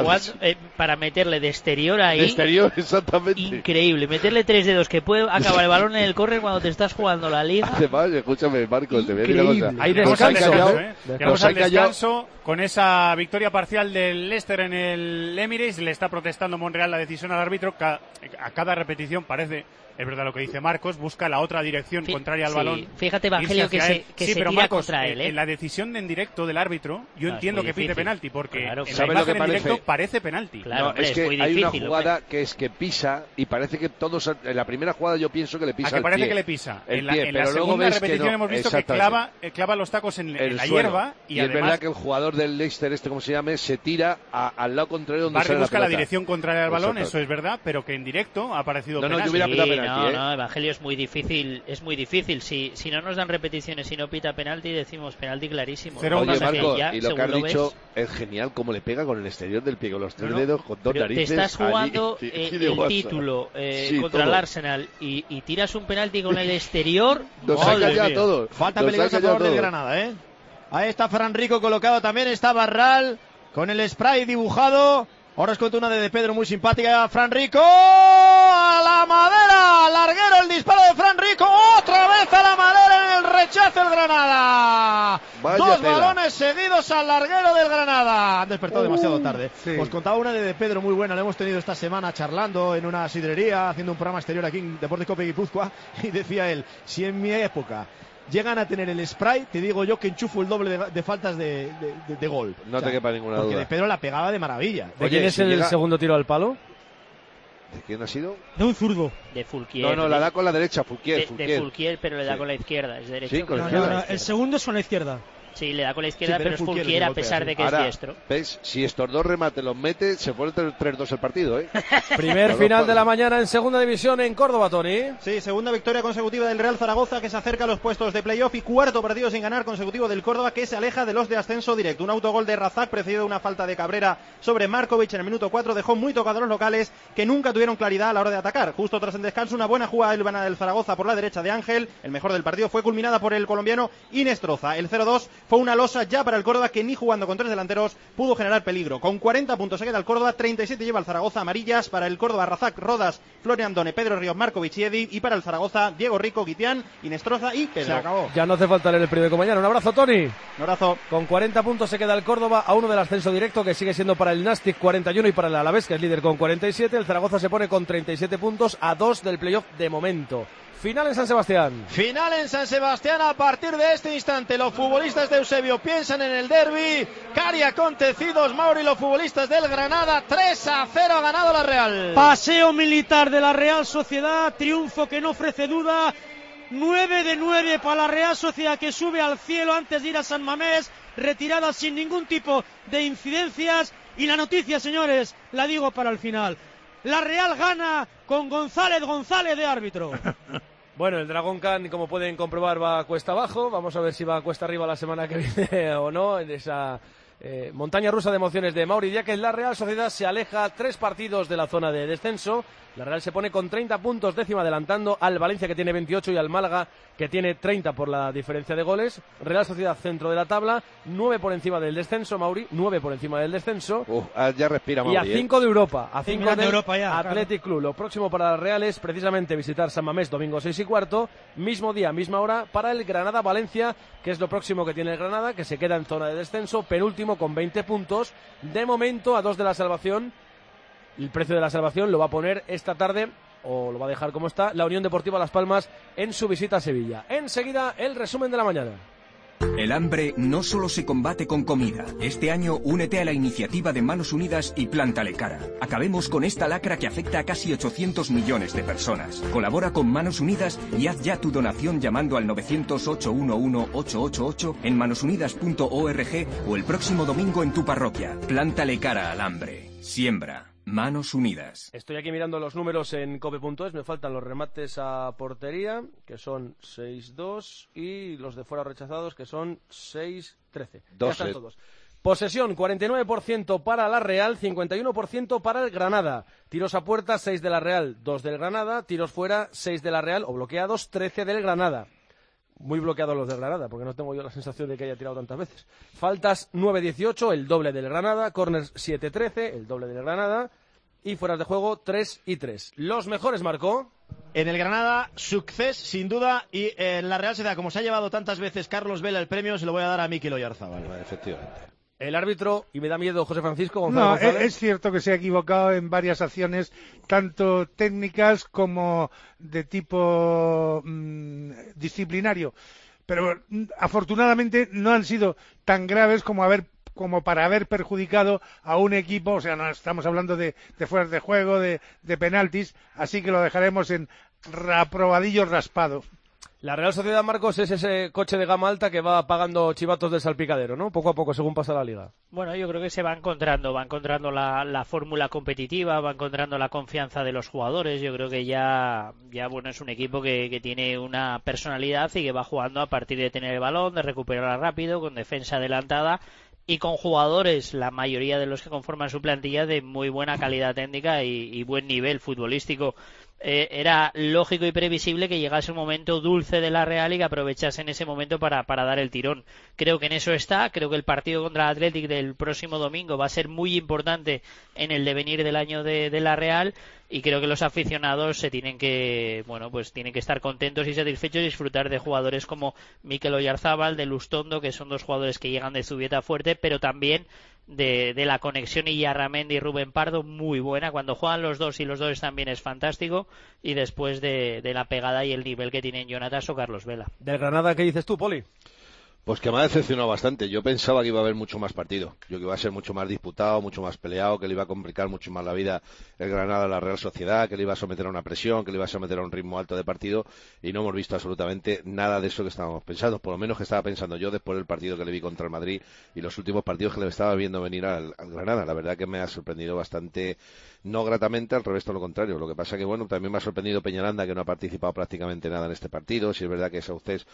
para meterle de exterior ahí. De exterior, exactamente. Increíble. Meterle 3 dedos, que puede acabar el balón en el córner cuando te estás jugando la liga. Además, escúchame, Marcos, te voy a decir una cosa. Hay descanso. Llegamos al descanso con esa victoria parcial del Leicester en el Emirates. Le está protestando Monreal la decisión al árbitro. A cada repetición parece... Es verdad lo que dice Marcos, busca la otra dirección contraria al balón. Fíjate, Evangelio, que se tira Marcos, contra él. En la decisión en directo del árbitro, yo entiendo que pite penalti, porque en la imagen en directo parece penalti. Claro, es que hay una jugada que es que pisa y parece que todos... En la primera jugada yo pienso que le pisa el pie. Parece que le pisa. En la segunda repetición hemos visto que clava los tacos en la hierba. Y es verdad que el jugador del Leicester, como se llame, se tira al lado contrario donde sale la pelota. Busca la dirección contraria al balón, eso es verdad, pero que en directo ha parecido penalti. No, yo hubiera pitado penalti. No, Evangelio, es muy difícil. Si no nos dan repeticiones y no pita penalti, decimos penalti clarísimo. Pero oye, Marco, y lo que has dicho es genial, como le pega con el exterior del pie, con los 3 dedos, con 2 narices. Te estás jugando el título contra el Arsenal y tiras un penalti con el exterior. Nos saca ya todos. Falta peligrosa a favor del Granada, ¿eh? Ahí está Fran Rico colocado también, está Barral. con el spray dibujado. Ahora os cuento una de Pedro muy simpática. Fran Rico a la madera, larguero el disparo de Fran Rico, otra vez a la madera en el rechazo del Granada. Dos balones seguidos al larguero del Granada. Han despertado demasiado tarde. Sí. Os contaba una de Pedro muy buena, la hemos tenido esta semana charlando en una sidrería, haciendo un programa exterior aquí en Deportes Cope Guipúzcoa, y decía él, si en mi época llegan a tener el spray, te digo yo que enchufo el doble de faltas de gol. No te quepa ninguna duda. Porque de Pedro la pegaba de maravilla. ¿De quién es el segundo tiro al palo? ¿De quién ha sido? De un zurdo. De Fulquier. No, la da con la derecha, Fulquier. De Fulquier, pero le da con la izquierda, es derecho. Sí, con la izquierda. No, el segundo es con la izquierda. Sí, le da con la izquierda, pero es Fulquier a pesar de que ahora, es diestro. ¿Ves? Si estos dos remates los mete, se pone 3-2 el partido, ¿eh? Primer final de la mañana en segunda división en Córdoba, Tony. Sí, segunda victoria consecutiva del Real Zaragoza, que se acerca a los puestos de playoff, y cuarto partido sin ganar consecutivo del Córdoba, que se aleja de los de ascenso directo. Un autogol de Razak precedido de una falta de Cabrera sobre Markovic en el minuto 4 dejó muy tocados a los locales, que nunca tuvieron claridad a la hora de atacar. Justo tras el descanso, una buena jugada del Zaragoza por la derecha de Ángel, el mejor del partido, fue culminada por el colombiano Inestroza. El 0-2 fue una losa ya para el Córdoba, que ni jugando con tres delanteros pudo generar peligro. Con 40 puntos se queda el Córdoba, 37 lleva el Zaragoza. Amarillas para el Córdoba: Razak, Rodas, Florian Done, Pedro Ríos, Markovic y Edi. Y para el Zaragoza: Diego Rico, Guitián, Inestroza y Pedro. Se acabó. Ya no hace falta leer el periódico mañana. Un abrazo, Tony. Un abrazo. Con 40 puntos se queda el Córdoba a uno del ascenso directo, que sigue siendo para el Nastic 41 y para el Alavés, que es líder, con 47. El Zaragoza se pone con 37 puntos a 2 del playoff de momento. Final en San Sebastián. Final en San Sebastián a partir de este instante. Los futbolistas de Eusebio piensan en el derbi. Cari acontecidos, Mauri, los futbolistas del Granada. 3-0 ha ganado la Real. Paseo militar de la Real Sociedad, triunfo que no ofrece duda. 9 de 9 para la Real Sociedad, que sube al cielo antes de ir a San Mamés, retirada sin ningún tipo de incidencias. Y la noticia, señores, la digo para el final: la Real gana con González de árbitro. Bueno, el Dragon Khan, como pueden comprobar, va a cuesta abajo. Vamos a ver si va a cuesta arriba la semana que viene o no, en esa montaña rusa de emociones de Mauri, ya que la Real Sociedad se aleja 3 partidos de la zona de descenso. La Real se pone con 30 puntos, décima, adelantando al Valencia, que tiene 28, y al Málaga, que tiene 30 por la diferencia de goles. Real Sociedad centro de la tabla, 9 por encima del descenso, Mauri, 9 por encima del descenso. Ya respira, Mauri. Y a 5 de Europa, a 5 de Europa ya, Athletic Club. Lo próximo para la Real es precisamente visitar San Mamés, domingo 6:15, mismo día, misma hora, para el Granada-Valencia, que es lo próximo que tiene el Granada, que se queda en zona de descenso, penúltimo con 20 puntos, de momento a 2 de la salvación. El precio de la salvación lo va a poner esta tarde, o lo va a dejar como está, la Unión Deportiva Las Palmas en su visita a Sevilla. Enseguida, el resumen de la mañana. El hambre no solo se combate con comida. Este año únete a la iniciativa de Manos Unidas y plántale cara. Acabemos con esta lacra que afecta a casi 800 millones de personas. Colabora con Manos Unidas y haz ya tu donación llamando al 900-811-888 en manosunidas.org o el próximo domingo en tu parroquia. Plántale cara al hambre. Siembra. Manos Unidas. Estoy aquí mirando los números en cope.es, me faltan los remates a portería, que son 6-2, y los de fuera rechazados, que son 6-13. Ya están todos. Posesión, 49% para la Real, 51% para el Granada. Tiros a puerta, 6 de la Real, 2 del Granada. Tiros fuera, 6 de la Real, o bloqueados, 13 del Granada. Muy bloqueados los del Granada, porque no tengo yo la sensación de que haya tirado tantas veces. Faltas 9-18, el doble del Granada. Corners 7-13, el doble del Granada. Y fueras de juego 3-3. Los mejores marcó. En el Granada, Success, sin duda. Y en la Real Sociedad, como se ha llevado tantas veces Carlos Vela el premio, se lo voy a dar a Mikel Oyarzabal. Efectivamente. El árbitro, y me da miedo José Francisco González. No, es cierto que se ha equivocado en varias acciones, tanto técnicas como de tipo disciplinario. Pero afortunadamente no han sido tan graves como para haber perjudicado a un equipo. O sea, no estamos hablando de fueras de juego, de penaltis, así que lo dejaremos en aprobadillo raspado. La Real Sociedad, Marcos, es ese coche de gama alta que va pagando chivatos del salpicadero, ¿no? Poco a poco, según pasa la liga. Bueno, yo creo que se va encontrando la fórmula competitiva, va encontrando la confianza de los jugadores. Yo creo que ya bueno, es un equipo que tiene una personalidad y que va jugando a partir de tener el balón, de recuperarla rápido, con defensa adelantada y con jugadores, la mayoría de los que conforman su plantilla, de muy buena calidad técnica y buen nivel futbolístico. era lógico y previsible que llegase un momento dulce de la Real y que aprovechase en ese momento para dar el tirón. Creo que en eso está, creo que el partido contra el Athletic del próximo domingo va a ser muy importante en el devenir del año de la Real, y creo que los aficionados tienen que estar contentos y satisfechos y disfrutar de jugadores como Mikel Oyarzábal, de Lustondo, que son dos jugadores que llegan de Zubieta fuerte, pero también de la conexión Illarramendi y Rubén Pardo muy buena. Cuando juegan los dos y los dos están bien es fantástico, y después de la pegada y el nivel que tienen Jonatas o Carlos Vela. ¿Del Granada qué dices tú, Poli? Pues que me ha decepcionado bastante. Yo pensaba que iba a haber mucho más partido. Yo que iba a ser mucho más disputado, mucho más peleado, que le iba a complicar mucho más la vida el Granada a la Real Sociedad, que le iba a someter a una presión, que le iba a someter a un ritmo alto de partido, y no hemos visto absolutamente nada de eso que estábamos pensando. Por lo menos que estaba pensando yo después del partido que le vi contra el Madrid y los últimos partidos que le estaba viendo venir al Granada. La verdad que me ha sorprendido bastante, no gratamente, al revés, todo lo contrario. Lo que pasa que, bueno, también me ha sorprendido Peñaranda, que no ha participado prácticamente nada en este partido. Si es verdad que Saucés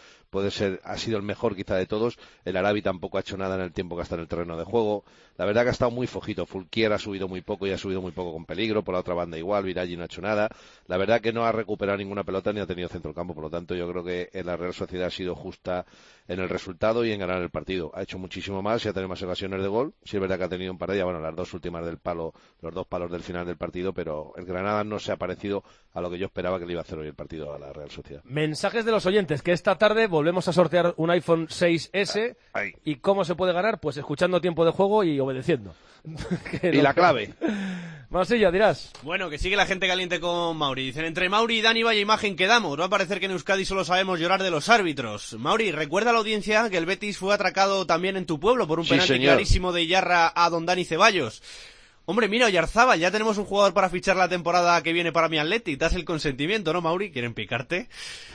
ha sido el mejor quizá de todos. El Arabi tampoco ha hecho nada en el tiempo que está en el terreno de juego. La verdad que ha estado muy flojito. Fulquier ha subido muy poco y ha subido muy poco con peligro. Por la otra banda igual, Viraghi no ha hecho nada. La verdad que no ha recuperado ninguna pelota ni ha tenido centro del campo. Por lo tanto, yo creo que la Real Sociedad ha sido justa en el resultado y en ganar el partido. Ha hecho muchísimo más y ha tenido más ocasiones de gol. Sí es verdad que ha tenido un par de ellas, las dos últimas del palo, los dos palos del final del partido, pero el Granada no se ha parecido a lo que yo esperaba que le iba a hacer hoy el partido a la Real Sociedad. Mensajes de los oyentes, que esta tarde volvemos a sortear un iPhone 6S. ¿Y cómo se puede ganar? Pues escuchando tiempo de juego y obedeciendo. Y la clave. Masilla, dirás. Bueno, que sigue la gente caliente con Mauri. Dicen, entre Mauri y Dani vaya imagen que damos. Va a parecer que en Euskadi solo sabemos llorar de los árbitros. Mauri, recuerda a la audiencia que el Betis fue atracado también en tu pueblo por un penalti clarísimo de Iyarra a don Dani Ceballos. Hombre, mira, Oyarzábal, ya tenemos un jugador para fichar la temporada que viene para mi Atleti. Das el consentimiento, ¿no, Mauri? ¿Quieren picarte?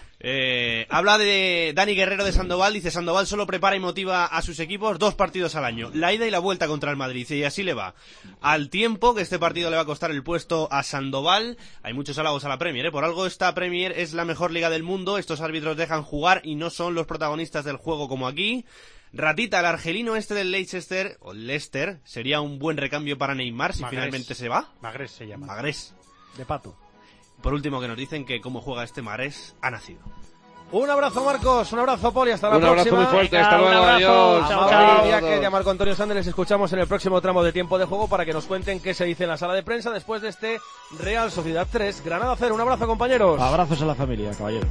Habla de Dani Guerrero de Sandoval. Dice, Sandoval solo prepara y motiva a sus equipos 2 partidos al año, la ida y la vuelta contra el Madrid, y así le va. Al tiempo que este partido le va a costar el puesto a Sandoval. Hay muchos halagos a la Premier, por algo esta Premier es la mejor liga del mundo. Estos árbitros dejan jugar y no son los protagonistas del juego como aquí. Ratita, el argelino este del Leicester, o Leicester, sería un buen recambio para Neymar si finalmente se va. Magrés se llama. Magrés. De pato. Por último, que nos dicen que cómo juega este Magrés ha nacido. Un abrazo, Marcos, un abrazo, Poli, hasta la próxima. Un abrazo muy fuerte, hasta luego, adiós. A Mauri Diaque y a Marco Antonio Sández les escuchamos en el próximo tramo de tiempo de juego para que nos cuenten qué se dice en la sala de prensa después de este Real Sociedad 3, Granada 0. Un abrazo, compañeros. Abrazos a la familia, caballero.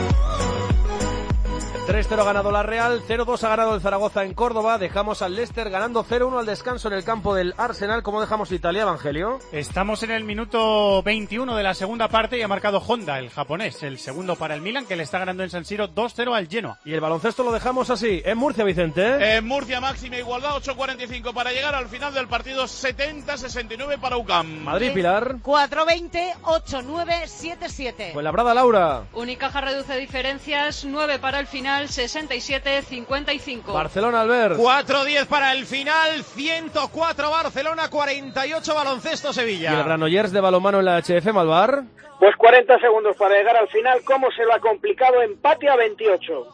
3-0 ha ganado la Real, 0-2 ha ganado el Zaragoza en Córdoba, dejamos al Leicester ganando 0-1 al descanso en el campo del Arsenal. ¿Cómo dejamos Italia, Evangelio? Estamos en el minuto 21 de la segunda parte y ha marcado Honda, el japonés, el segundo para el Milan, que le está ganando en San Siro 2-0 al Genoa. Y el baloncesto lo dejamos así, en Murcia, Vicente. En Murcia, máxima igualdad, 8:45 para llegar al final del partido, 70-69 para UCAM. Madrid, Pilar. 4-20, 8-9, 7-7. Fuenlabrada, Laura. Unicaja reduce diferencias, 9 para el final, 67-55. Barcelona, Albert. 4-10 para el final, 104 Barcelona, 48 Baloncesto Sevilla. ¿Y el Granollers de balonmano en la HF, Malvar? Pues 40 segundos para llegar al final. ¿Cómo se lo ha complicado? Empate a 28.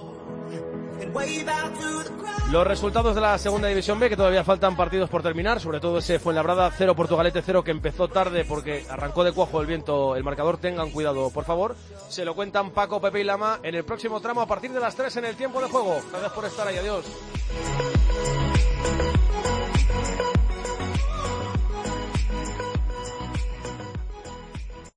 Los resultados de la segunda división B, que todavía faltan partidos por terminar, sobre todo ese Fuenlabrada 0, Portugalete 0, que empezó tarde porque arrancó de cuajo el viento el marcador. Tengan cuidado, por favor. Se lo cuentan Paco, Pepe y Lama en el próximo tramo a partir de las 3 en el tiempo de juego. Gracias por estar ahí, adiós.